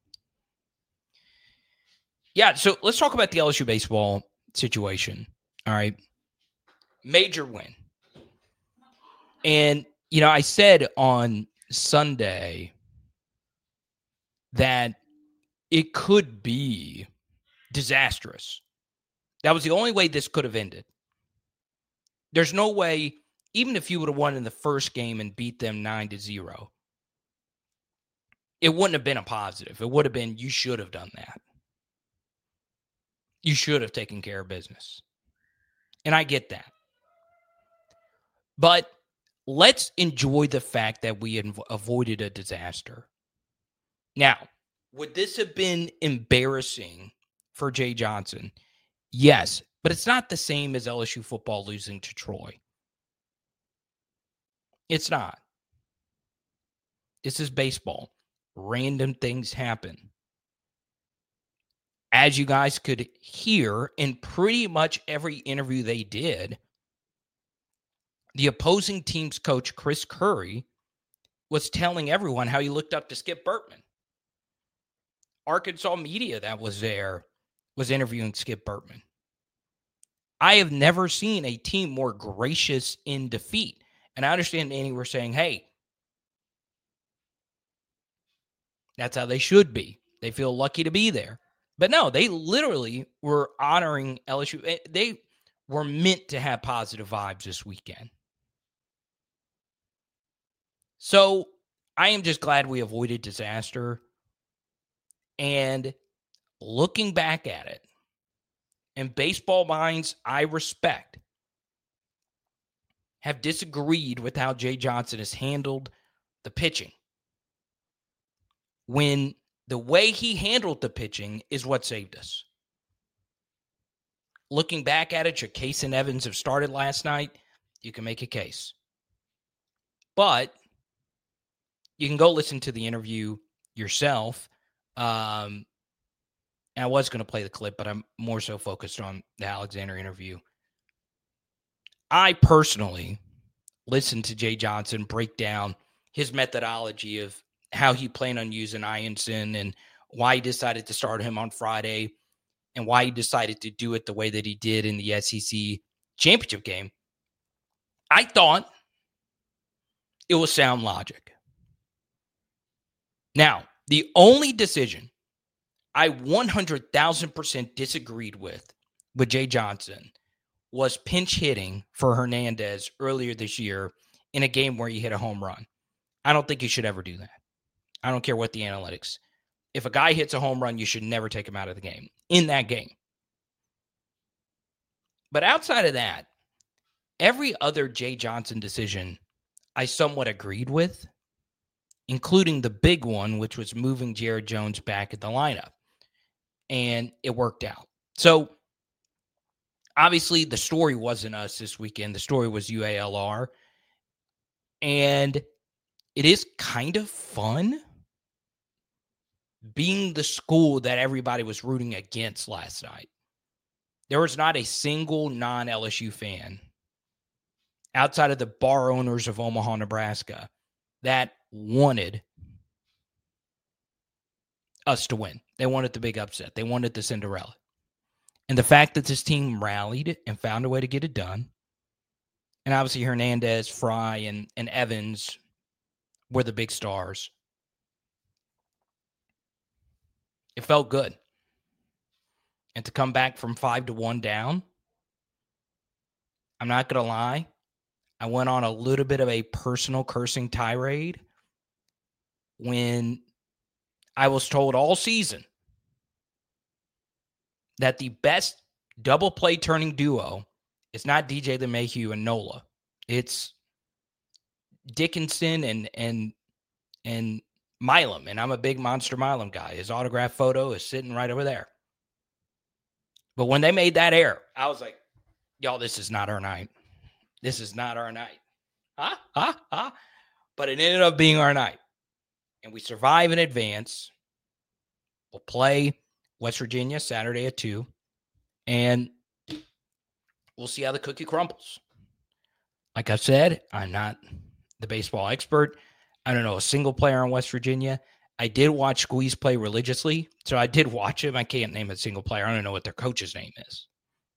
Yeah, so let's talk about the L S U baseball situation. All right. Major win. And, you know, I said on Sunday that it could be disastrous. That was the only way this could have ended. There's no way, even if you would have won in the first game and beat them nine to zero, it wouldn't have been a positive. It would have been, you should have done that. You should have taken care of business. And I get that. But let's enjoy the fact that we inv- avoided a disaster. Now, would this have been embarrassing for Jay Johnson? Yes, but it's not the same as L S U football losing to Troy. It's not. This is baseball. Random things happen. As you guys could hear in pretty much every interview they did, the opposing team's coach, Chris Curry, was telling everyone how he looked up to Skip Bertman. Arkansas media that was there was interviewing Skip Bertman. I have never seen a team more gracious in defeat. And I understand Andy were saying, hey, that's how they should be. They feel lucky to be there. But no, they literally were honoring L S U. They were meant to have positive vibes this weekend. So I am just glad we avoided disaster. And looking back at it, and baseball minds I respect have disagreed with how Jay Johnson has handled the pitching. When the way he handled the pitching is what saved us. Looking back at it, should Case and Evans have started last night? You can make a case. But you can go listen to the interview yourself. Um, and I was going to play the clip, but I'm more so focused on the Alexander interview. I personally listened to Jay Johnson break down his methodology of how he planned on using Ianson and why he decided to start him on Friday and why he decided to do it the way that he did in the S E C championship game, I thought it was sound logic. Now, the only decision I one hundred thousand percent disagreed with with Jay Johnson was pinch hitting for Hernandez earlier this year in a game where he hit a home run. I don't think you should ever do that. I don't care what the analytics. If a guy hits a home run, you should never take him out of the game in that game. But outside of that, every other Jay Johnson decision I somewhat agreed with, including the big one, which was moving Jared Jones back at the lineup. And it worked out. So obviously the story wasn't us this weekend. The story was U A L R. And it is kind of fun being the school that everybody was rooting against last night. There was not a single non-L S U fan outside of the bar owners of Omaha, Nebraska, that wanted us to win. They wanted the big upset. They wanted the Cinderella. And the fact that this team rallied and found a way to get it done, and obviously Hernandez, Fry, and, and Evans were the big stars. It felt good. And to come back from five to one down, I'm not going to lie, I went on a little bit of a personal cursing tirade when I was told all season that the best double play turning duo is not D J LeMahieu and Nola. It's Dickinson and and and Milam, and I'm a big Monster Milam guy. His autograph photo is sitting right over there. But when they made that error, I was like, y'all, this is not our night. This is not our night. Ah, ah, ah. But it ended up being our night. And we survive in advance. We'll play West Virginia Saturday at two. And we'll see how the cookie crumbles. Like I said, I'm not the baseball expert. I don't know a single player in West Virginia. I did watch Squeeze play religiously, so I did watch him. I can't name a single player. I don't know what their coach's name is.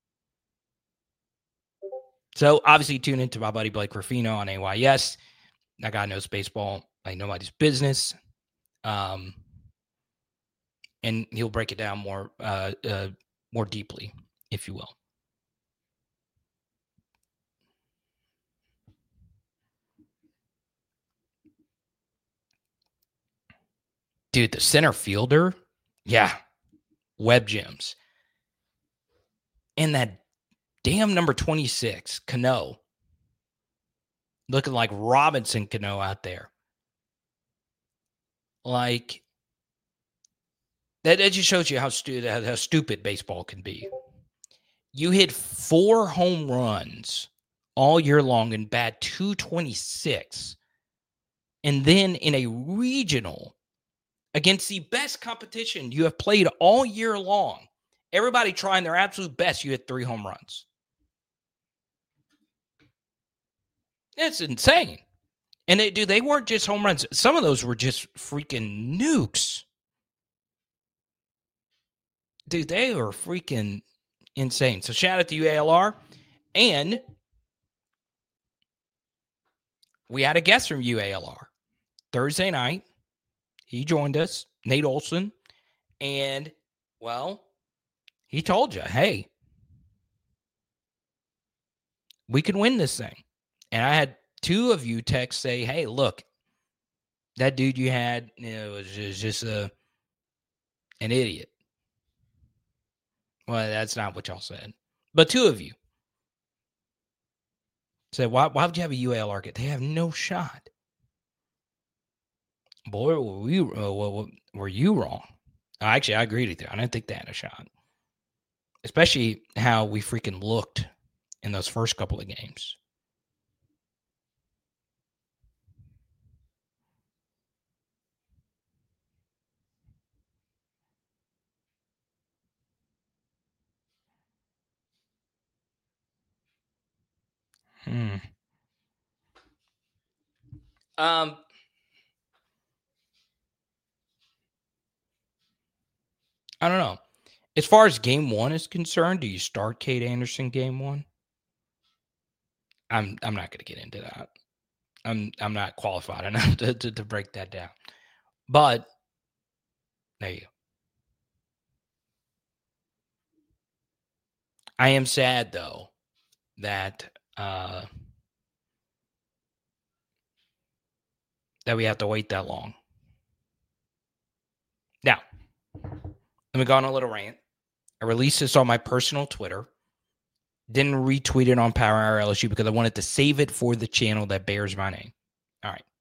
So obviously tune into my buddy Blake Ruffino on A Y S. That guy knows baseball like nobody's business. Um, and he'll break it down more, uh, uh, more deeply, if you will. Dude, the center fielder, yeah, Webb Gems. And that damn number twenty-six, Cano, looking like Robinson Cano out there. Like, that, that just shows you how, stu- how stupid baseball can be. You hit four home runs all year long and bat two twenty-six. And then in a regional against the best competition you have played all year long, everybody trying their absolute best, you hit three home runs. It's insane. And they, dude, they weren't just home runs. Some of those were just freaking nukes. Dude, they were freaking insane. So shout out to U A L R. And we had a guest from U A L R Thursday night. He joined us, Nate Olson. And, well, he told you, hey, we can win this thing. And I had two of you text say, hey, look, that dude you had, you know, was just, just a, an idiot. Well, that's not what y'all said. But two of you said, why, why would you have a U A L R kid? They have no shot. Boy, were, we, uh, were you wrong. Actually, I agreed with you. I didn't think they had a shot. Especially how we freaking looked in those first couple of games. Hmm. Um, I don't know. As far as game one is concerned, do you start Cade Anderson game one? I'm I'm not going to get into that. I'm I'm not qualified enough to, to, to break that down. But there you go. I am sad though that uh, that we have to wait that long. Now, let me go on a little rant. I released this on my personal Twitter. Didn't retweet it on Power Hour L S U because I wanted to save it for the channel that bears my name. All right.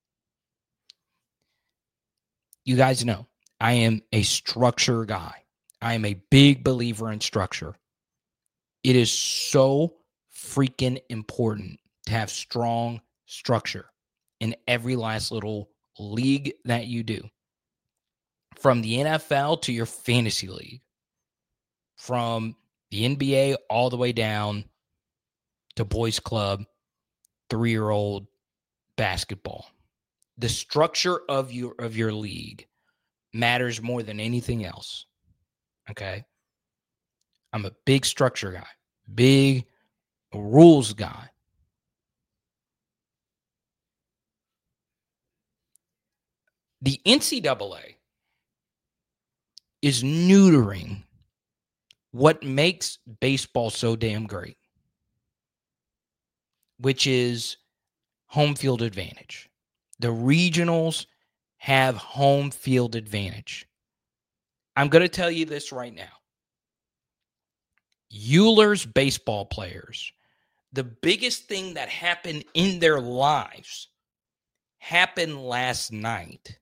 You guys know I am a structure guy. I am a big believer in structure. It is so freaking important to have strong structure in every last little league that you do. From the N F L to your fantasy league. From the N B A all the way down to boys club, three-year-old basketball. The structure of your of your league matters more than anything else. Okay? I'm a big structure guy, big rules guy. The N C double A is neutering what makes baseball so damn great, which is home field advantage. The regionals have home field advantage. I'm going to tell you this right now. Euler's baseball players, the biggest thing that happened in their lives happened last night.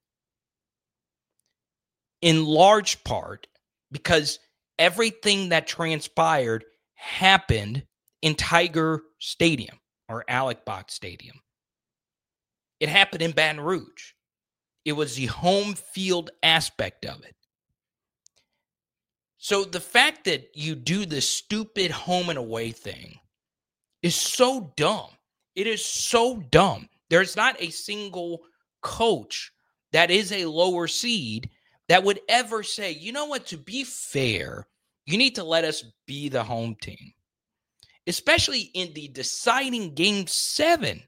In large part because everything that transpired happened in Tiger Stadium or Alec Box Stadium. It happened in Baton Rouge. It was the home field aspect of it. So the fact that you do the stupid home and away thing is so dumb. It is so dumb. There's not a single coach that is a lower seed that would ever say, you know what, to be fair, you need to let us be the home team. Especially in the deciding game seven.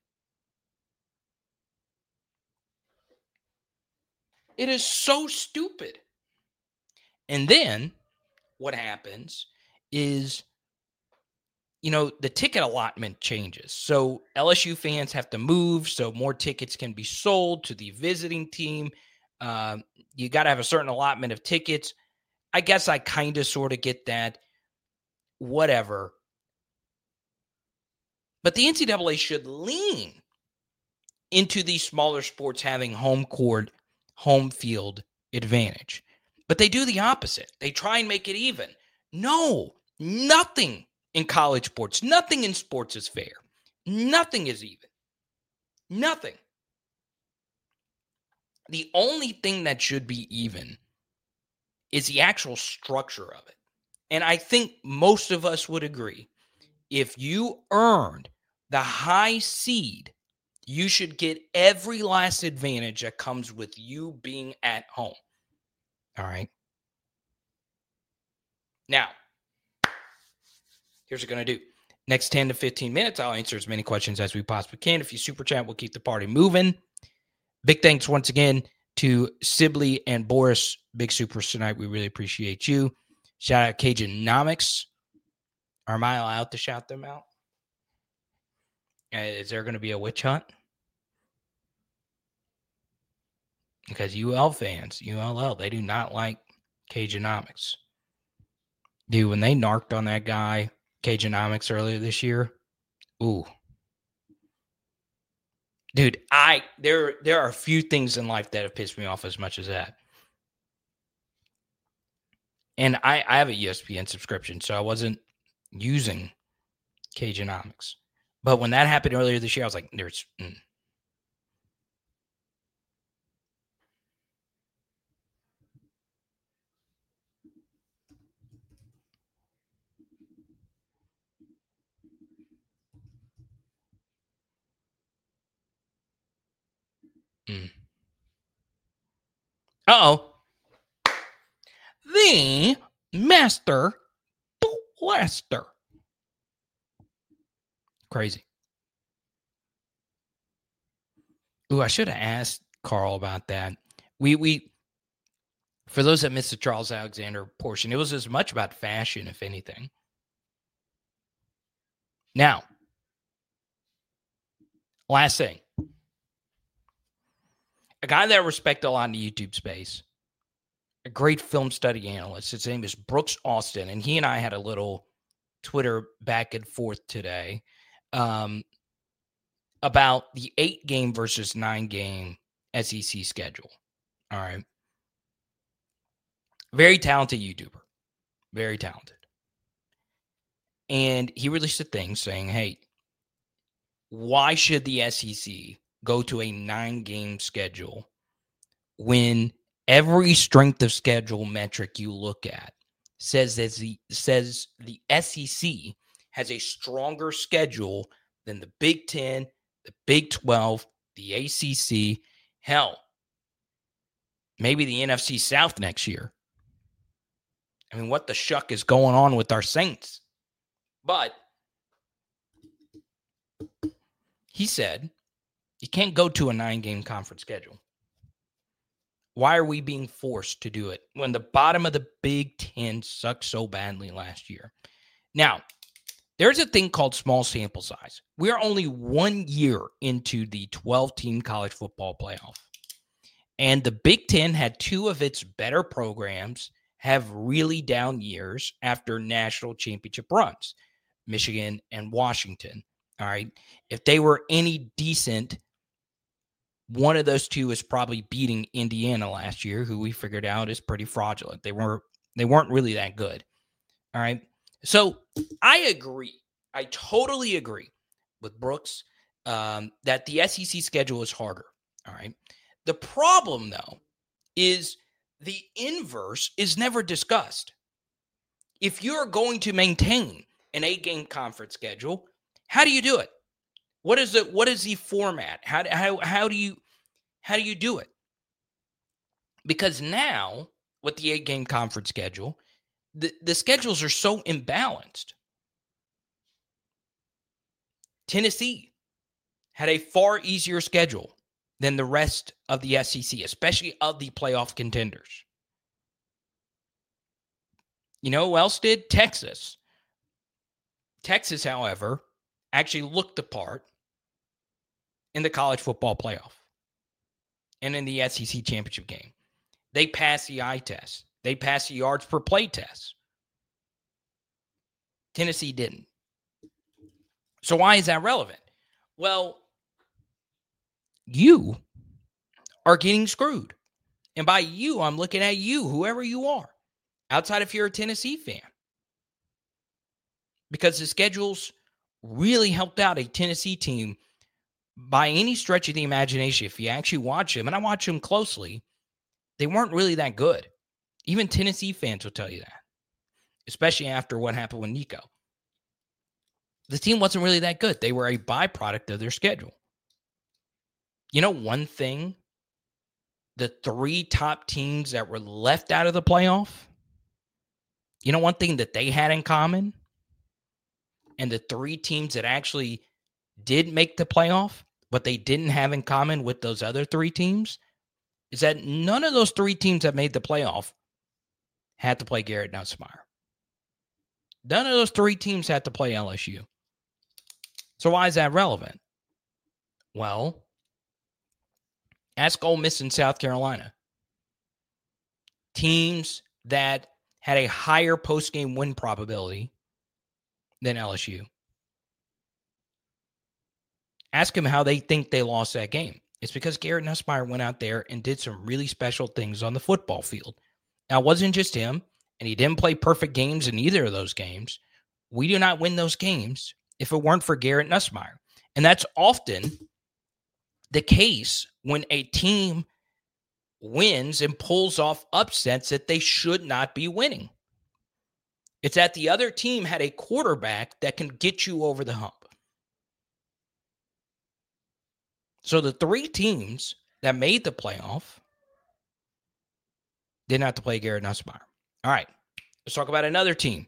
It is so stupid. And then what happens is, you know, the ticket allotment changes. So L S U fans have to move so more tickets can be sold to the visiting team. Uh, you got to have a certain allotment of tickets. I guess I kind of sort of get that. Whatever. But the N C double A should lean into these smaller sports having home court, home field advantage. But they do the opposite. They try and make it even. No, nothing in college sports, nothing in sports is fair. Nothing is even. Nothing. The only thing that should be even is the actual structure of it. And I think most of us would agree. If you earned the high seed, you should get every last advantage that comes with you being at home. All right. Now, here's what we're going to do. Next ten to fifteen minutes, I'll answer as many questions as we possibly can. If you super chat, we'll keep the party moving. Big thanks once again to Sibley and Boris, big supers tonight. We really appreciate you. Shout out Cajunomics. Am I allowed to shout them out? Uh, is there going to be a witch hunt? Because U L fans, U L L, they do not like Cajunomics. Dude, when they narked on that guy, Cajunomics, earlier this year, ooh. Dude, I there there are a few things in life that have pissed me off as much as that. And I, I have a E S P N subscription, so I wasn't using Cajunomics. But when that happened earlier this year, I was like, there's... Mm. Mm. Uh-oh. the Master Blaster. Crazy. Ooh, I should have asked Carl about that. We we for those that missed the Charles Alexander portion, it was as much about fashion, if anything. Now, last thing. A guy that I respect a lot in the YouTube space, a great film study analyst. His name is Brooks Austin, and he and I had a little Twitter back and forth today um, about the eight-game versus nine-game S E C schedule. All right. Very talented YouTuber. Very talented. And he released a thing saying, hey, why should the S E C go to a nine-game schedule when every strength of schedule metric you look at says that the says the S E C has a stronger schedule than the Big Ten, the Big twelve, the A C C, hell, maybe the N F C South next year. I mean, what the shuck is going on with our Saints? But he said, you can't go to a nine-game conference schedule. Why are we being forced to do it when the bottom of the Big Ten sucked so badly last year? Now, there's a thing called small sample size. We are only one year into the twelve-team college football playoff. And the Big Ten had two of its better programs have really down years after national championship runs, Michigan and Washington. All right. If they were any decent, one of those two is probably beating Indiana last year, who we figured out is pretty fraudulent. They were they weren't really that good. All right. So I agree. I totally agree with Brooks um, that the S E C schedule is harder. All right. The problem, though, is the inverse is never discussed. If you're going to maintain an eight-game conference schedule, how do you do it? What is it? What is the format? How how how do you how do you do it? Because now with the eight-game conference schedule, the, the schedules are so imbalanced. Tennessee had a far easier schedule than the rest of the S E C, especially of the playoff contenders. You know who else did? Texas. Texas, however, actually looked the part in the college football playoff and in the S E C championship game. They passed the eye test. They passed the yards per play test. Tennessee didn't. So why is that relevant? Well, you are getting screwed. And by you, I'm looking at you, whoever you are, outside if you're a Tennessee fan. Because the schedules really helped out a Tennessee team by any stretch of the imagination. If you actually watch them, and I watch them closely, they weren't really that good. Even Tennessee fans will tell you that, especially after what happened with Nico. The team wasn't really that good. They were a byproduct of their schedule. You know, one thing, the three top teams that were left out of the playoff, you know, one thing that they had in common, and the three teams that actually did make the playoff, but they didn't have in common with those other three teams, is that none of those three teams that made the playoff had to play Garrett Nussmeier. None of those three teams had to play L S U. So why is that relevant? Well, ask Ole Miss in South Carolina. Teams that had a higher post-game win probability than L S U. Ask them how they think they lost that game. It's because Garrett Nussmeier went out there and did some really special things on the football field. Now, it wasn't just him, and he didn't play perfect games in either of those games. We do not win those games if it weren't for Garrett Nussmeier. And that's often the case when a team wins and pulls off upsets that they should not be winning. It's that the other team had a quarterback that can get you over the hump. So the three teams that made the playoff didn't have to play Garrett Nussmeier. All right, let's talk about another team.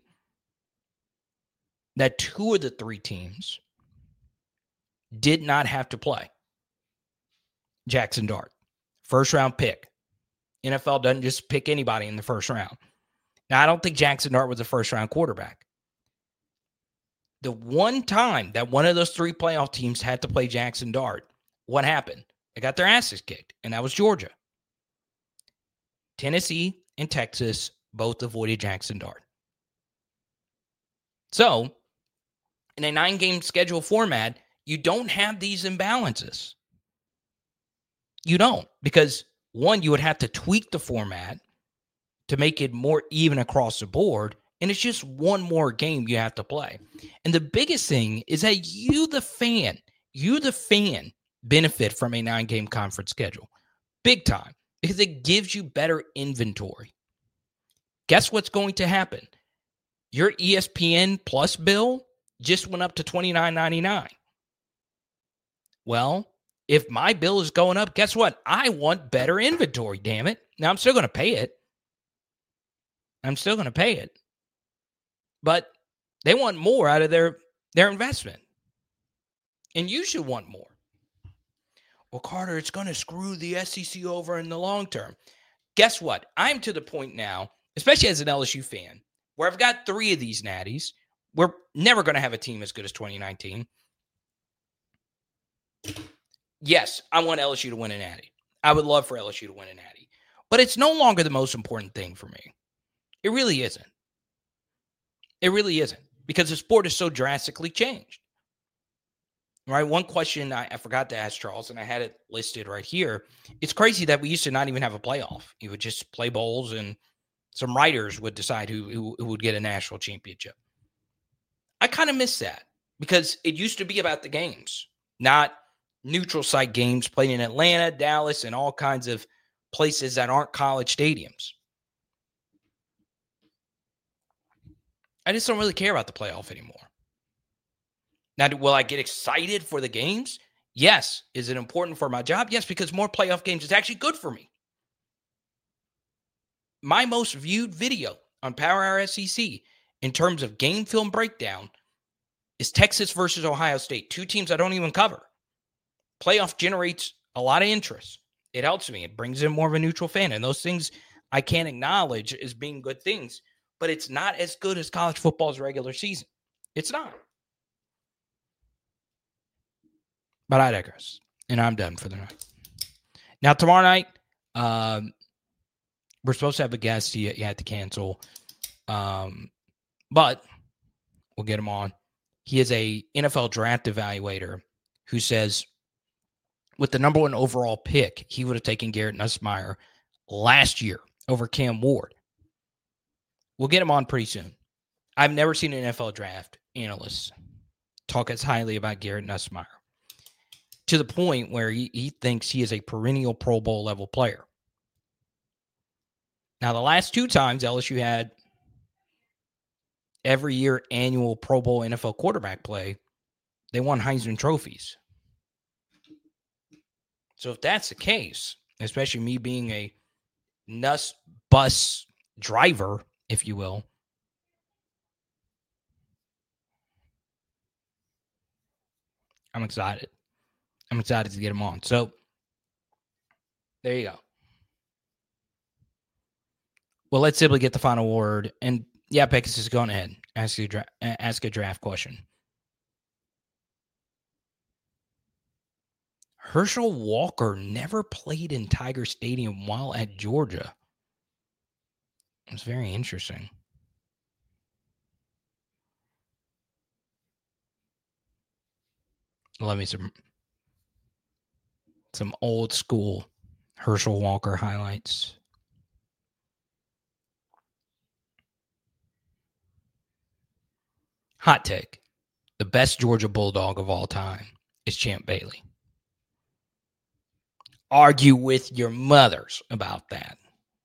That two of the three teams did not have to play. Jackson Dart, first round pick. N F L doesn't just pick anybody in the first round. Now, I don't think Jackson Dart was a first round quarterback. The one time that one of those three playoff teams had to play Jackson Dart, what happened? They got their asses kicked, and that was Georgia. Tennessee and Texas both avoided Jackson Dart. So, in a nine-game schedule format, you don't have these imbalances. You don't, because one, you would have to tweak the format to make it more even across the board, and it's just one more game you have to play. And the biggest thing is that you, the fan, you, the fan, benefit from a nine-game conference schedule. Big time, because it gives you better inventory. Guess what's going to happen? Your E S P N Plus bill just went up to twenty-nine ninety-nine. Well, if my bill is going up, guess what? I want better inventory, damn it. Now, I'm still going to pay it. I'm still going to pay it. But they want more out of their, their investment. And you should want more. Well, Carter, it's going to screw the S E C over in the long term. Guess what? I'm to the point now, especially as an L S U fan, where I've got three of these natties. We're never going to have a team as good as twenty nineteen. Yes, I want L S U to win a natty. I would love for L S U to win a natty. But it's no longer the most important thing for me. It really isn't. It really isn't. Because the sport has so drastically changed. Right? One question I, I forgot to ask Charles, and I had it listed right here. It's crazy that we used to not even have a playoff. You would just play bowls, and some writers would decide who, who, who would get a national championship. I kind of miss that because it used to be about the games, not neutral site games played in Atlanta, Dallas, and all kinds of places that aren't college stadiums. I just don't really care about the playoff anymore. Now, will I get excited for the games? Yes. Is it important for my job? Yes, because more playoff games is actually good for me. My most viewed video on Power Hour S E C in terms of game film breakdown is Texas versus Ohio State, two teams I don't even cover. Playoff generates a lot of interest. It helps me. It brings in more of a neutral fan. And those things I can't acknowledge as being good things, but it's not as good as college football's regular season. It's not. But I digress. And I'm done for the night. Now, tomorrow night, um, we're supposed to have a guest. He, he had to cancel. Um, but we'll get him on. He is a N F L draft evaluator who says with the number one overall pick, he would have taken Garrett Nussmeier last year over Cam Ward. We'll get him on pretty soon. I've never seen an N F L draft analyst talk as highly about Garrett Nussmeier to the point where he, he thinks he is a perennial Pro Bowl level player. Now, the last two times L S U had every year annual Pro Bowl N F L quarterback play, they won Heisman trophies. So if that's the case, especially me being a Nuss bus driver, if you will, I'm excited. I'm excited to get him on. So there you go. Well, let's simply get the final word. And yeah, Pegasus is going ahead. Ask a, dra- ask a draft question. Herschel Walker never played in Tiger Stadium while at Georgia. It's very interesting. Let me some some old school Herschel Walker highlights. Hot take. The best Georgia Bulldog of all time is Champ Bailey. Argue with your mothers about that.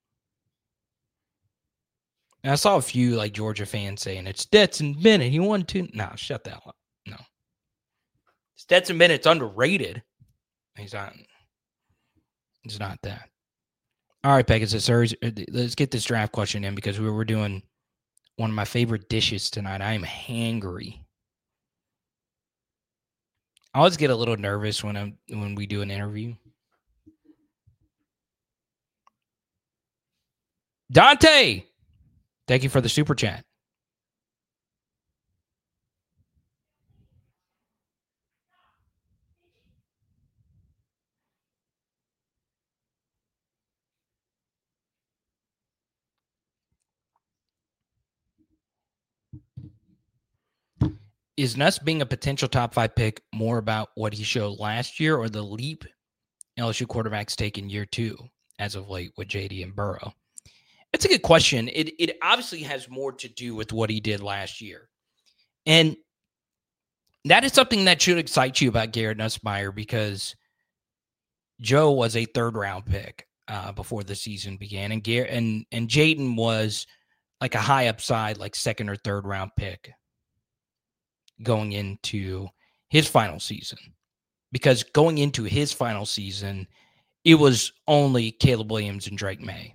And I saw a few like Georgia fans saying it's Stetson Bennett. He won two. No, shut that up. No. Stetson Bennett's underrated. He's not. He's not that. All right, Pegasus, let's get this draft question in because we were doing one of my favorite dishes tonight. I am hangry. I always get a little nervous when I'm when we do an interview. Dante, thank you for the super chat. Is Nuss being a potential top five pick more about what he showed last year or the leap L S U quarterbacks take in year two as of late with J D and Burrow? It's a good question. It it obviously has more to do with what he did last year. And that is something that should excite you about Garrett Nussmeier because Joe was a third round pick uh, before the season began. And Garrett and, and Jaden was like a high upside, like second or third round pick going into his final season. Because going into his final season, it was only Caleb Williams and Drake May.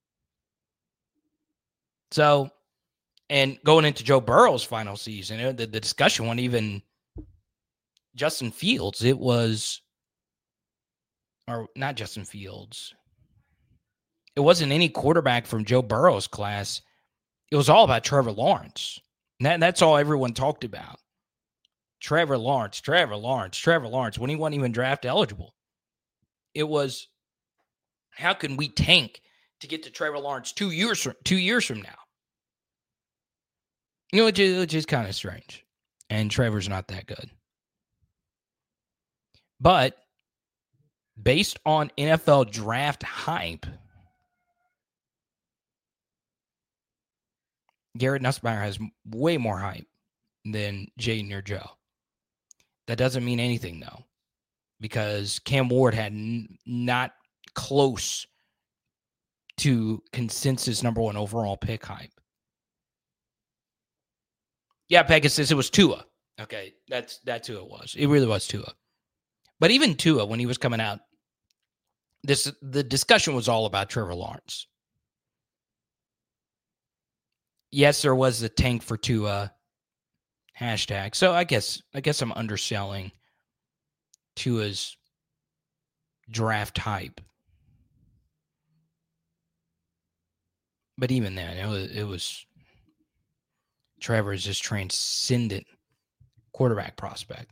So, and going into Joe Burrow's final season, the, the discussion wasn't even Justin Fields. It was, or not Justin Fields. It wasn't any quarterback from Joe Burrow's class. It was all about Trevor Lawrence. And that, that's all everyone talked about. Trevor Lawrence, Trevor Lawrence, Trevor Lawrence, when he wasn't even draft eligible. It was, how can we tank to get to Trevor Lawrence two years from, two years from now? You know, which is, which is kind of strange. And Trevor's not that good. But based on N F L draft hype, Garrett Nussmeier has way more hype than Jaden or Joe. That doesn't mean anything, though, because Cam Ward had n- not close to consensus number one overall pick hype. Yeah, Pegasus, it was Tua. Okay, that's that's who it was. It really was Tua. But even Tua, when he was coming out, this the discussion was all about Trevor Lawrence. Yes, there was the tank for Tua hashtag. So I guess I guess I'm underselling Tua's draft hype. But even then, it was, it was Trevor's just transcendent quarterback prospect.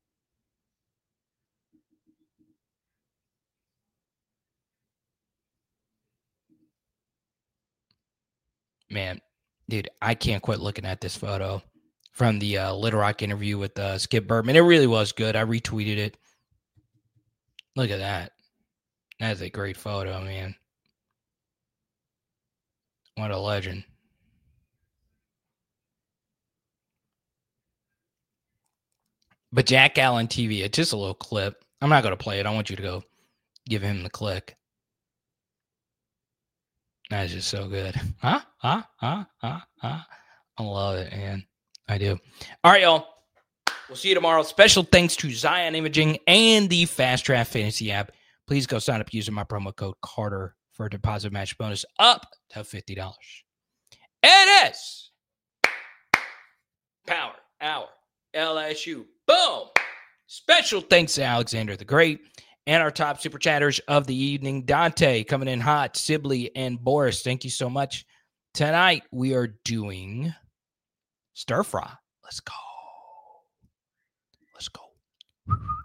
Man, dude, I can't quit looking at this photo from the uh, Little Rock interview with uh, Skip Bertman. It really was good. I retweeted it. Look at that. That's a great photo, man. What a legend. But Jack Allen T V, it's just a little clip. I'm not going to play it. I want you to go give him the click. That's just so good. Huh? Huh? Huh? Huh? Huh? I love it, man. I do. All right, y'all. We'll see you tomorrow. Special thanks to Zion Imaging and the Fast Draft Fantasy app. Please go sign up using my promo code Carter for a deposit match bonus up to fifty dollars. It is Power Hour L S U. Boom. Special thanks to Alexander the Great and our top super chatters of the evening. Dante coming in hot, Sibley and Boris. Thank you so much. Tonight we are doing stir fry. Let's go. Let's go.